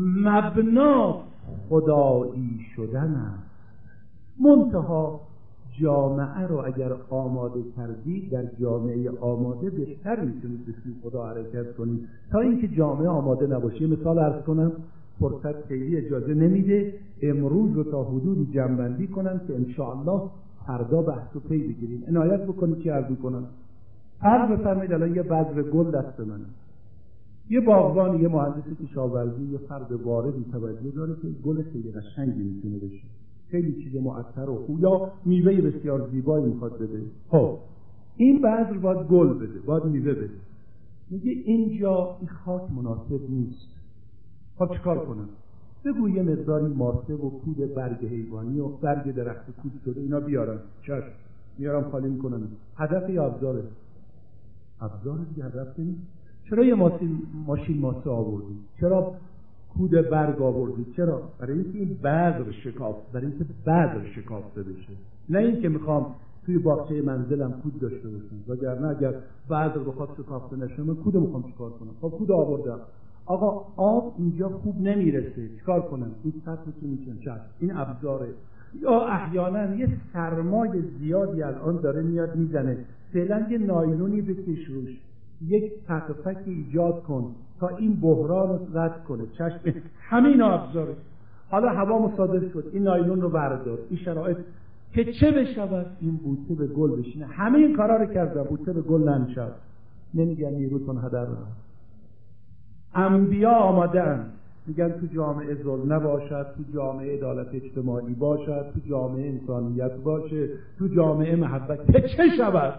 مبنا خدایی شدن است. منتها جامعه رو اگر آماده کردید، در جامعه آماده بهتر میتونید به سوی خدا حرکت کنید تا اینکه جامعه آماده نباشه. مثال عرض کنم، فرصت خیلی اجازه نمیده، امروز رو تا حدودی جمع‌بندی کنم که انشاءالله فردا بحث و پی بگیریم. عنایت بکنید که عرض کنم. عرض بفرمایید الان یه بذر گل دست منه، یه باغبان، یه مهندس کشاورزی، یه فرد واردی توجه داره که گل خیلی قشنگی میتونه بشه، خیلی چیز معطر و خوب یا میوه بسیار زیبایی میخواد بده. خب این بذر باید گل بده، باید میوه بده. میگه اینجا این خاک مناسب نیست. خب چیکار کنم؟ بگو یه مقداری ماسه و کود برگ حیوانی و برگ درخت کود شده اینا بیارن. چشم میارم خالی میکنم. هدف یا ابزاره؟ ابزاره دیگه، هدف نیست. چرا یه ماشین ماشین ماسه آوردی؟ چرا کود برگ آوردی؟ چرا؟ برای اینکه این بذر شکافت، برای اینکه بذر شکافته بشه. نه اینکه میخوام توی باغچه منزلم کود داشته باشم، وگرنه اگر بذر بخواد شکافته نشه من کود میخوام چیکار کنم؟ خب کود آوردم. آقا آب اینجا خوب نمیرسه، چیکار کنم؟ این سطح که میچنه. این ابزاره. یا احیانا یه سرمای زیادی الان داره میاد میزنه، فعلا یه نایلونی بکش روش، یک تقفکی ایجاد کن تا این بحران رو رد کنه. چشم همین ابزاره. حالا هوا مصادف شد، این نایلون رو بردار، این شرایط که چه بشود؟ این بوته به گل بشینه. همه این کارا رو کردم، بوته به گل نمیشد. نمیگن نیروتون هدر رفت. انبیا آمدن میگن تو جامعه ظلم نباشد، تو جامعه عدالت اجتماعی باشد، تو جامعه انسانیت باشه، تو جامعه محبت، که چه شود؟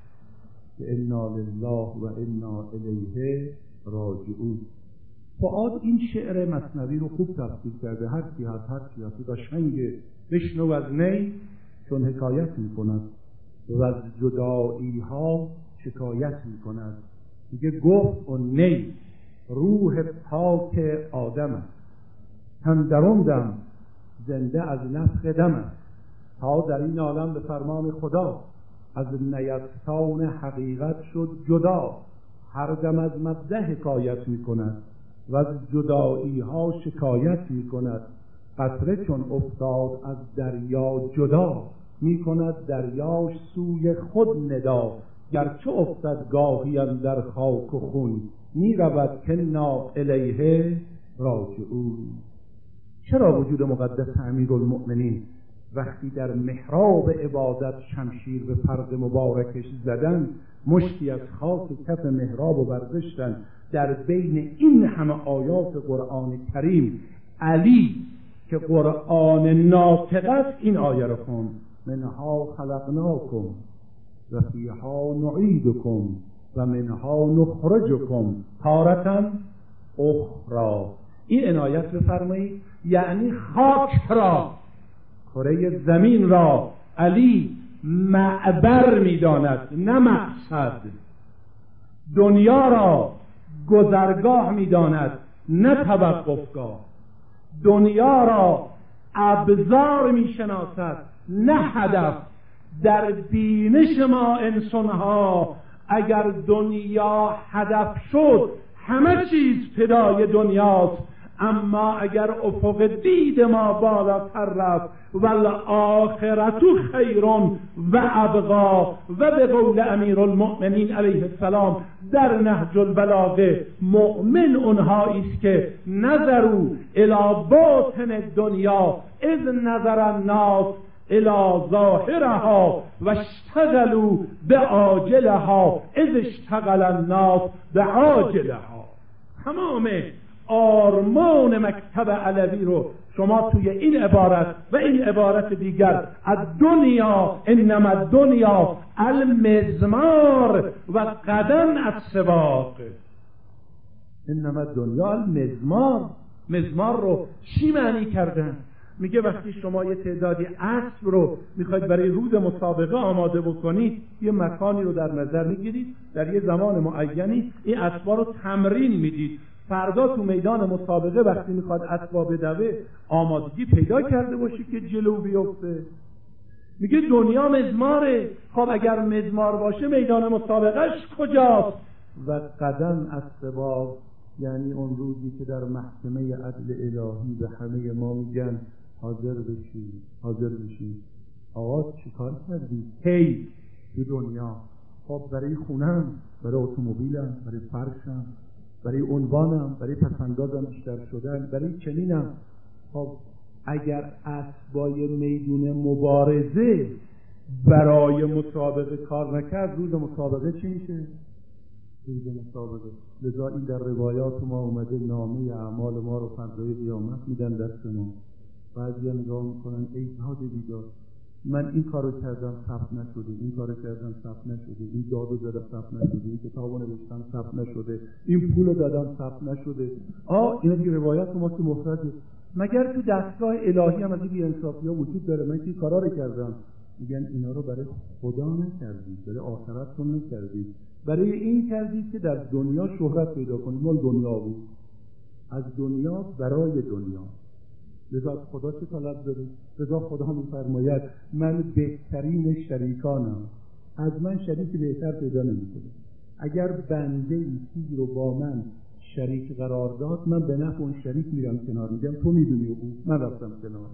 انا لله و انا الیه راجعون. فؤاد این شعر مثنوی رو خوب تفسیر کرده. هر کی هست، هر کی هست قشنگه. بشنو از نی چون حکایت میکند و از جدایی ها شکایت میکند. میگه گفت اون نی روح پاک آدم است، هم درندم زنده از نفخ دم است، تا در این عالم به فرمان خدا از نیستان حقیقت شد جدا. هر دم از مبدأ حکایت می کند و از جدایی ها شکایت می کند. قطره چون افتاد از دریا جدا، می کند دریاش سوی خود ندا. گرچه افتد گاهی اندر خاک و خون، می رود کنا الیه راجعون. چرا وجود مقدس امیرالمؤمنین وقتی در محراب عبادت شمشیر به فرد مبارکش زدن، مشتی از خاک کف محراب و برداشتن، در بین این همه آیات قرآن کریم علی که قرآن ناطق است این آیه رو خوند: منها خلقناکم و فیها نعیدکم و منها نخرجکم تارة اخرى. این عنایت بفرمایید، یعنی خاک را، کره زمین را علی معبر می‌داند نه مقصد، دنیا را گذرگاه می‌داند نه توقفگاه، دنیا را ابزار می‌شناسد نه هدف. در بینش ما انسان‌ها اگر دنیا هدف شد همه چیز فدای دنیاست، اما اگر افق دید ما بالاتر رفت والآخرة خیر و ابقا، و به قول امیرالمؤمنین علیه السلام در نهج البلاغه، مؤمن اونهایی است که نظروا الی باطن دنیا اذ نظر الناس الی ظاهرها و اشتغلوا بعاجلها اذ اشتغل الناس بعاجلها. تمام آرمان مکتب علوی رو شما توی این عبارت و این عبارت دیگر، از دنیا انما الدنیا المزمار و قدم السواق، انما الدنیا المزمار. مزمار رو چی معنی کردن؟ میگه وقتی شما یه تعدادی اسب رو میخواید برای روز مسابقه آماده بکنید، یه مکانی رو در نظر میگیرید، در یه زمان معینی این اسبا رو تمرین میدید. فردا تو میدان مسابقه وقتی میخواد اسبا بدوه آمادگی پیدا کرده باشی که جلو بیفته. میگه دنیا مزماره. خب اگر مزمار باشه میدان مسابقهش کجاست؟ و قدم از سباب، یعنی اون روزی که در محکمه عدل الهی به همه ما میگن حاضر بشین، حاضر بشین. آقا چیکار کردی؟ هی تو دنیا، خب برای خونم، برای اتومبیلم، برای فرشم، برای عنوانم، برای پسندازم بیشتر شدن، برای چنینم. خب اگر اسبای میدون مبارزه برای مسابقه کار نکرد، روز مسابقه چی میشه؟ روز مسابقه. لذا این در روایات ما اومده نامه اعمال ما رو فردای قیامت میدن دست ما. بعضیا نگاه میکنن ای هاد بیدار، من این کارو کردم ثبت نشده، این کارو کردم ثبت نشده، این دادو زدم ثبت نشده، این کتابو نوشتم ثبت نشده، این پولو دادم ثبت نشده. آ اینا دیگه روایات ما که مفرده. مگر تو دستگاه الهی هم از این بی‌انصافی‌ها وجود داره؟ من این کارا رو کردم. میگن اینا رو برای خدا نکردی، برای آخرتتون نکردی، برای این کردی که در دنیا شهرت پیدا کنی. مال دنیا بود، از دنیا برای دنیا. لذا خدا چه طلب داره؟ لذا خدا می‌فرماید من بهترین شریکانم، از من شریک بهتر پیدا نمی‌کنه. اگر بنده این چیزی رو با من شریک قرار داد، من به نفع اون شریک میرم کنار، میگم تو میدونی او، من رفتم کنار.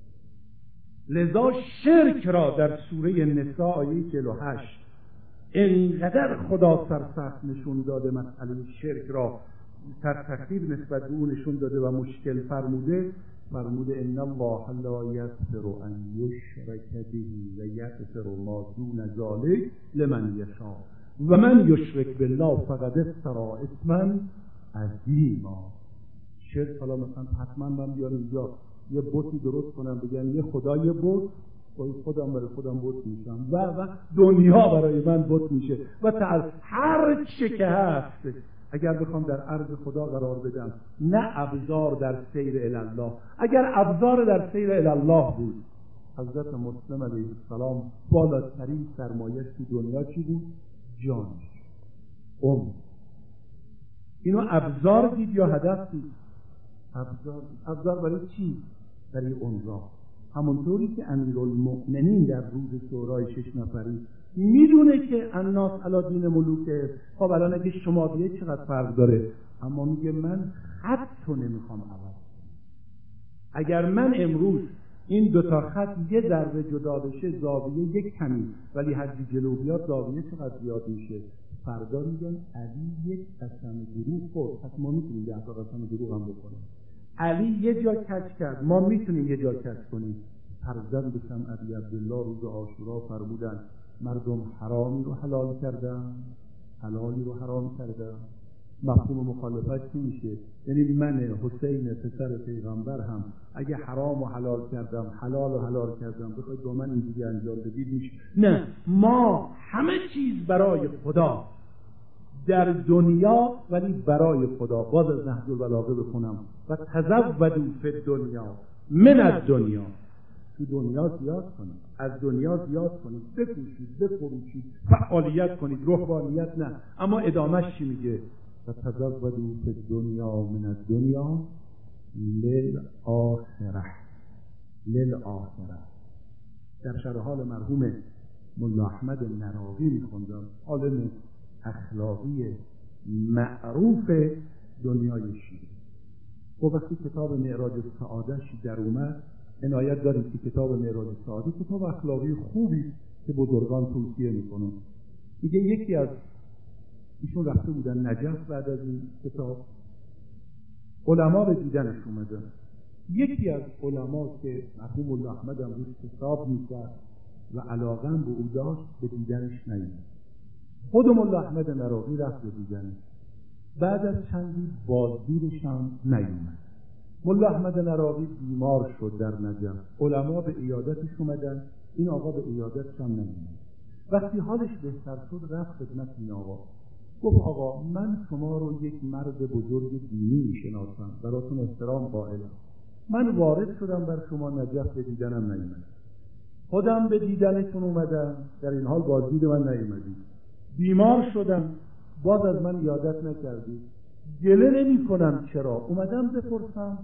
لذا شرک را در سوره نساء آیه چهل و هشت اینقدر خدا سرسخت نشون داده، مسئله شرک را ترتخیب نسبت به او نشون داده و مشکل فرموده. فرموده ان الله لا یغفر ان یشرک به و یغفر ما دون ذلک لمن یشاء و من یشرک بالله فقد افتری اثما عظیما. شرک، حالا مثلا حتما من بیام اینجا یه بتی درست کنم بگم یه خدا یه بت، خودم برای خودم بت میشم و و دنیا برای من بت میشه و تر هر چه که هست اگر بخوام در عرض خدا قرار بدم، نه ابزار در سیر الی الله. اگر ابزار در سیر الی الله بود، حضرت مسلم علیه السلام بالاترین سرمایه‌اش تو دنیا چی بود؟ جانش، عمر. اینو ابزار دید یا هدف دید؟ ابزار. ابزار برای چی؟ برای عمر. همونطوری که امیرالمؤمنین در روز شورای شش نفری میدونه که الناس علی دین ملوکه. خب الان اگه شما بیاید چقدر فرق داره، اما میگه من خطو نمیخوام عوض. اگر من امروز این دوتا خط یه ذره جدا بشه، زاویه یک کمی، ولی هرچی جلو بیاد زاویه چقدر زیاد میشه. فردا میگن علی یک قسم دروغ خورد، پس ما میتونیم ده تا قسم دروغ هم بکنیم. علی یه جا کج کرد، ما میتونیم یه جا کج کنیم. فرزندشم ابی عبدالله روز عاشورا فرمودن مردم حرامی رو حلال کردن، حلالی رو حرام کردن. مفهوم مخالفت چی میشه؟ یعنی من حسین پسر پیغمبر هم اگه حرام و حلال کردم، حلال و حلال کردم، بخواید با من اینجوری انجام بدید میشه؟ نه، ما همه چیز برای خدا در دنیا، ولی برای خدا. باز از نهج البلاغه بخونم و تزودوا فی الدنیا من الدنیا. تو دنیا زیاد کنید، از دنیا زیاد کنید، بکوشید، بفروشید، فعالیت کنید، روحانیت نه. اما ادامهش چی میگه؟ و تزودوا فی الدنیا من الدنیا للآخرة. للآخرة. در شرح حال مرحوم ملا احمد نراقی میخوندم، عالم اخلاقی معروف دنیای شیعه. و وقتی کتاب معراج السعادة در اومد، عنایت دارید که کتاب معراج السعادة کتاب اخلاقی خوبی که بزرگان توصیه میکنن. میگه یکی از ایشون رفته بودن نجف، بعد از این کتاب علما به دیدنش اومدن. یکی از علما که مرحوم ملا احمد هم روش حساب میکرد و علاقه به او داشت، به دیدنش نیامد. خود ملا احمد نراقی رفت به دیدنش. بعد از چندی بازدیدش هم نیامد. ملا احمد نراقی بیمار شد در نجف. علما به عیادتش اومدن، این آقا به عیادتش هم نیامد. وقتی حالش بهتر شد رفت خدمت این آقا. گفت آقا من شما رو یک مرد بزرگ دینی میشناسم، براتون احترام قائلم. من وارد شدم بر شما نجف، به دیدنم نیامد. خودم به دیدنتون اومدم، در این حال بازدید من نیامدید. بیمار شدم، باز از من عیادت نکردید. گله نمی کنم چرا، اومدم بپرسم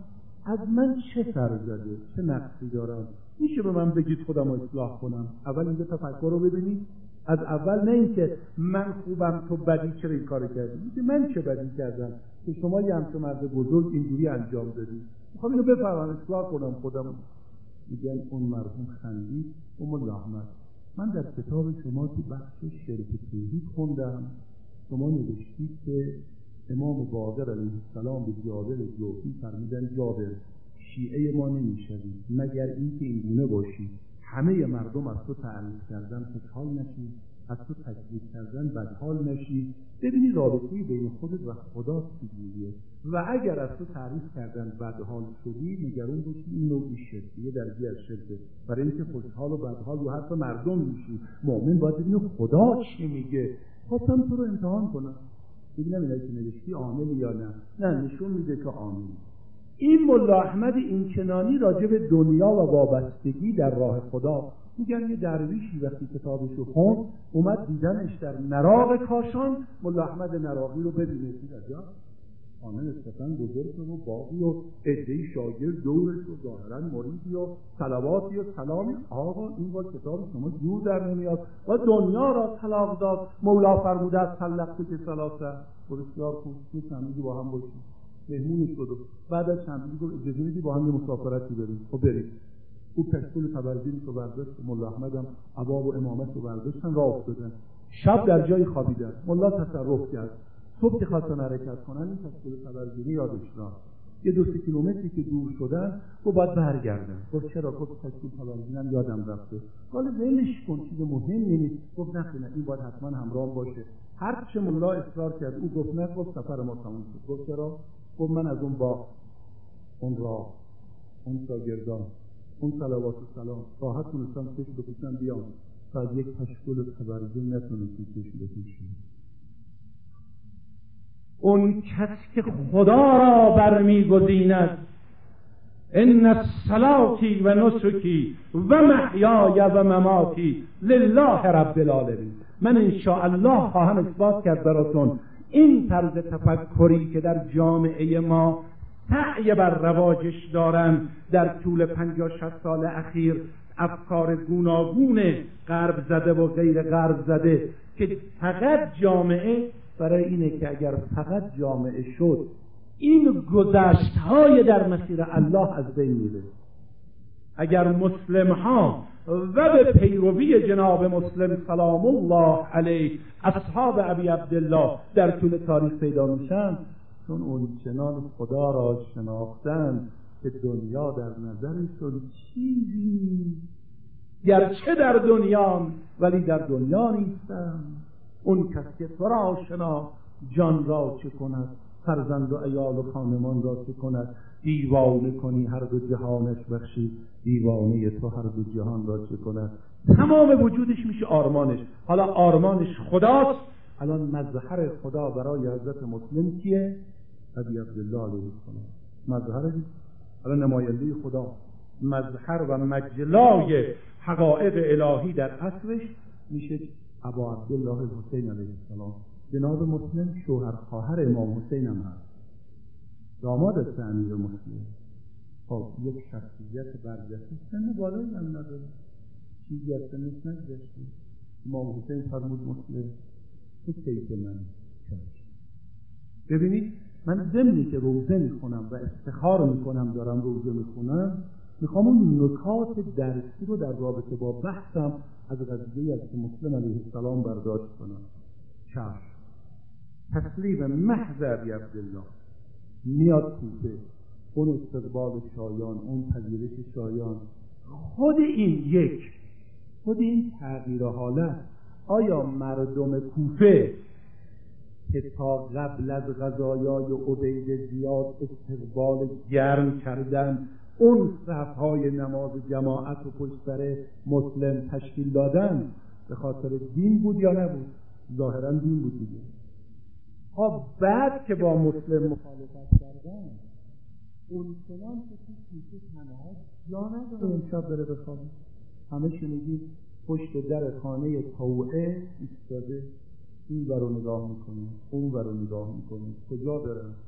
از من چه سر زده، چه نقصی دارم؟ میشه به من بگید خودم رو اصلاح کنم؟ اول اینجا تفکر رو ببینید. از اول نه اینکه من خوبم تو بدی، چرا این کارو کردی؟ میگه من چه بدی کردم که شما یه همچه مرد بزرگ اینجوری انجام دادی؟ میخوام اینو بفهمم، اصلاح کنم خودم. میگن اون مرحوم خندید. ام الاحمد، من در کتاب شما تو بخش شرک توحید خوندم، شما نوشتید که امام باقر علیه السلام به جابر جوفی فرمودن جابر، شیعه ما نمیشوید مگر اینکه این گونه باشی همه مردم از تو تعریف کردن خوشحال نشی، از تو تکذیب کردن بدحال نشی، ببینی رابطه‌ای بین خودت و خدا چجوریه، و اگر از تو تعریف کردن بدحال شدی نگران باشی این نوعی شرکیه درجه از شرکه، برای اینکه خوشحال و بدحال رو حرف مردم میشی. مؤمن باید ببینه خدا چی میگه. خواستم تو رو امتحان کنم ببینم اینایی که نوشتی عاملی یا نه. نه، نشون میده که عاملی. این ملا احمد اینچنانی راجع به دنیا و وابستگی در راه خدا میگن یه درویشی وقتی کتابشو خوند اومد دیدنش در نراق کاشان، ملا احمد نراقی رو ببینه که عجب خانه نسبتاً بزرگ و باقی و عده‌ای شاگرد دورش و ظاهراً مریدی و صلواتی و سلامی. آقا این با کتاب شما جور در نمیاد و دنیا را طلاق داد. مولا فرموده از طلقت که ثلاثه بسیار خوب که چندی با هم باشیم. مهمونش شد و بعد از چندی گفت اجازه میدی با هم یه مسافرتی بریم؟ خب بریم. او کشکول تبرزینش رو برداشت، ملا احمد هم عبا و امامت رو برداشتن راه افتادن. شب در جای خوابیدن. ملا تصرف کرد. صبح که خواستن حرکت کنن این کشکول تبرزینی یادش رفت. یه دو سه کیلومتری که دور شدن و باید برگردن. گفت چرا؟ گفت کشکول تبرزینم یادم رفته. قال ولش کن، چیز مهمی نیست. گفت نه نه این باید حتما همراه باشه. هر چه ملا اصرار کرد او گفت نه. گفت سفر ما تموم شد. گفت چرا؟ گفت من از اون با اون راه اون شاگردان اون صلوات و سلام راحت تونستم چشم بپوشم بیام تا از یک کشکول تبرزین نتونستی چشم بپوشم. اون کس که خدا را برمیگزیند ان الصلاتی و نسکی و محیای و مماتی لله رب العالمین. من ان شاء الله خواهم اثبات کرد براتون این طرز تفکری که در جامعه ما سعی بر رواجش دارن در طول پنجاه شصت سال اخیر، افکار گوناگون غرب زده و غیر غرب زده که فقط جامعه برای اینه که اگر فقط جامعه شد این گذشت‌های در مسیر الله از بین میره. اگر مسلم ها و به پیروی جناب مسلم سلام الله علیه اصحاب ابی عبدالله در طول تاریخ پیدا میشن، چون اون چنان خدا را شناختن که دنیا در نظرشون چیزی گرچه در دنیا ولی در دنیا نیستن. اون کس که تو را شناخت جان را چه کند، فرزند و عیال و خانمان را چه کند، دیوانه کنی هر دو جهانش بخشی، دیوانه تو هر دو جهان را چه کند. تمام وجودش میشه آرمانش. حالا آرمانش خداست. الان مظهر خدا برای حضرت مسلم کیه؟ ابی عبدالله علیه السلام. مظهر الان نماینده خدا، مظهر و مجلای حقایق الهی در عصرش میشه ابا عبدالله حسین علیه السلام. جناب مسلم شوهر خواهر امام حسین هم هست، داماد است امیر مسلم. خب یک شخصیت برجسته، سن بالایی هم نداره، چیزی از سنش نگذشته. امام حسین فرمود مسلم تو کیف من چشم. ببینید من ضمنی که روزه میخونم و افتخار میکنم دارم روزه میخونم، میخوام اون نکات درسی رو در رابطه با بحثم از قضیه از مسلم علیه السلام برداشت کنم. چشم تسلیم محض ابی عبدالله میاد کوفه، اون استقبال شایان، اون پذیرش شایان، خود این یک خود این تغییر حالت. آیا مردم کوفه که تا قبل از غزایای عبید زیاد استقبال گرم کردن اون صفهای نماز جماعت و پشت سر مسلم تشکیل دادن به خاطر دین بود یا نبود؟ ظاهرا دین بود دیگه. خب بعد که با مسلم مخالفت کردن اون چنان که توی تنها جا نداره امشب بره بخوابه. همه شنیدید پشت در خانه طوعه ایستاده، این ور رو نگاه میکنه اون ور رو نگاه میکنه. کجا برن؟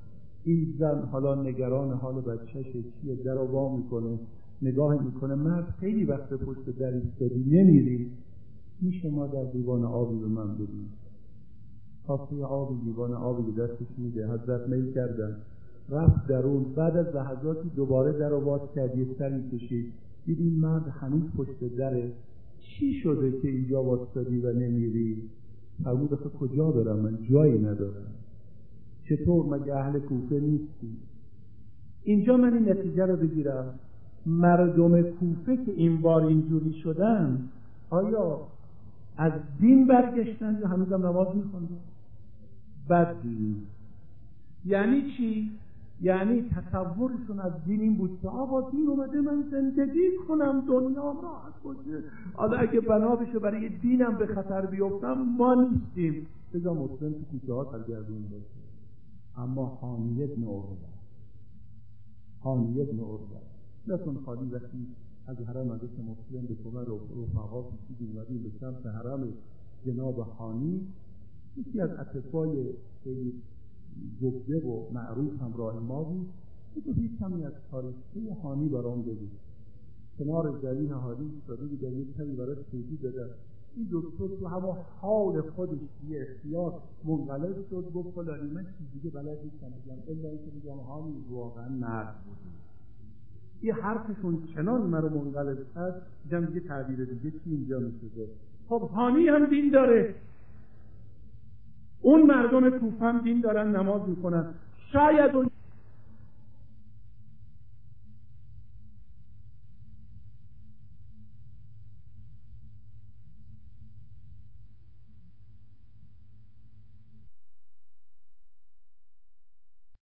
این زن حالا نگران حال بچه‌ش چیه، در رو وا میکنه، نگاه میکنه، مرد خیلی وقت پشت در ایستادی نمیری، میشه ما در لیوان آبی به من بدیم؟ کاسه آبی، لیوان آبی به دستش میده. حضرت میل کردن، رفت درون، بعد از لحظاتی دوباره در رو باز کرد، یه سری کشید، دید این مرد هنوز پشت دره. چی شده که اینجا واسطادی و نمیری؟ فرمود آخه کجا برم، من جایی ندارم. چطور، مگه اهل کوفه نیستی؟ اینجا من این نتیجه رو بگیرم، مردم کوفه که این بار اینجوری شدن، آیا از دین برگشتن یا هنوزم نماز میخوندن؟ بد دین. یعنی چی؟ یعنی تصورشون از دین این بود که آقا دین اومده من زندگی کنم، دنیا راحت باشه، حالا اگه بنا بشه برای دینم به خطر بیفتم ما نیستیم، بذار مسلم تو کوچه ها سرگردون باشه. اما حانی ابن عروبه حانی ابن عروبه لکن خالی وقتی از حرم حضرت مسلم به کمر و رفقا پیشید اومدیم به سمت حرم جناب حانی، یکی از اتفاقای خیلی گفته و معروف همراه ما بود. تو هیچ کمی از تاریخی حانی برام بگید. کنار زمین حانی ایستاده بود، یک کمی براش توضیح دادم. این دکتر تو همون حال خودش یه احتیاط منقلب شد، گفت فلانی من چیز دیگه بلد نیستم بگم الا اینکه بگم حانی واقعا مرد بود. این حرفشون چنان مرا منقلب کرد دیدم دیگه تعبیر دیگه چی اینجا میشه گفت. خب حانی هم دین داره، اون مردم کوفه هم دین دارن، نماز میکنن، شاید اون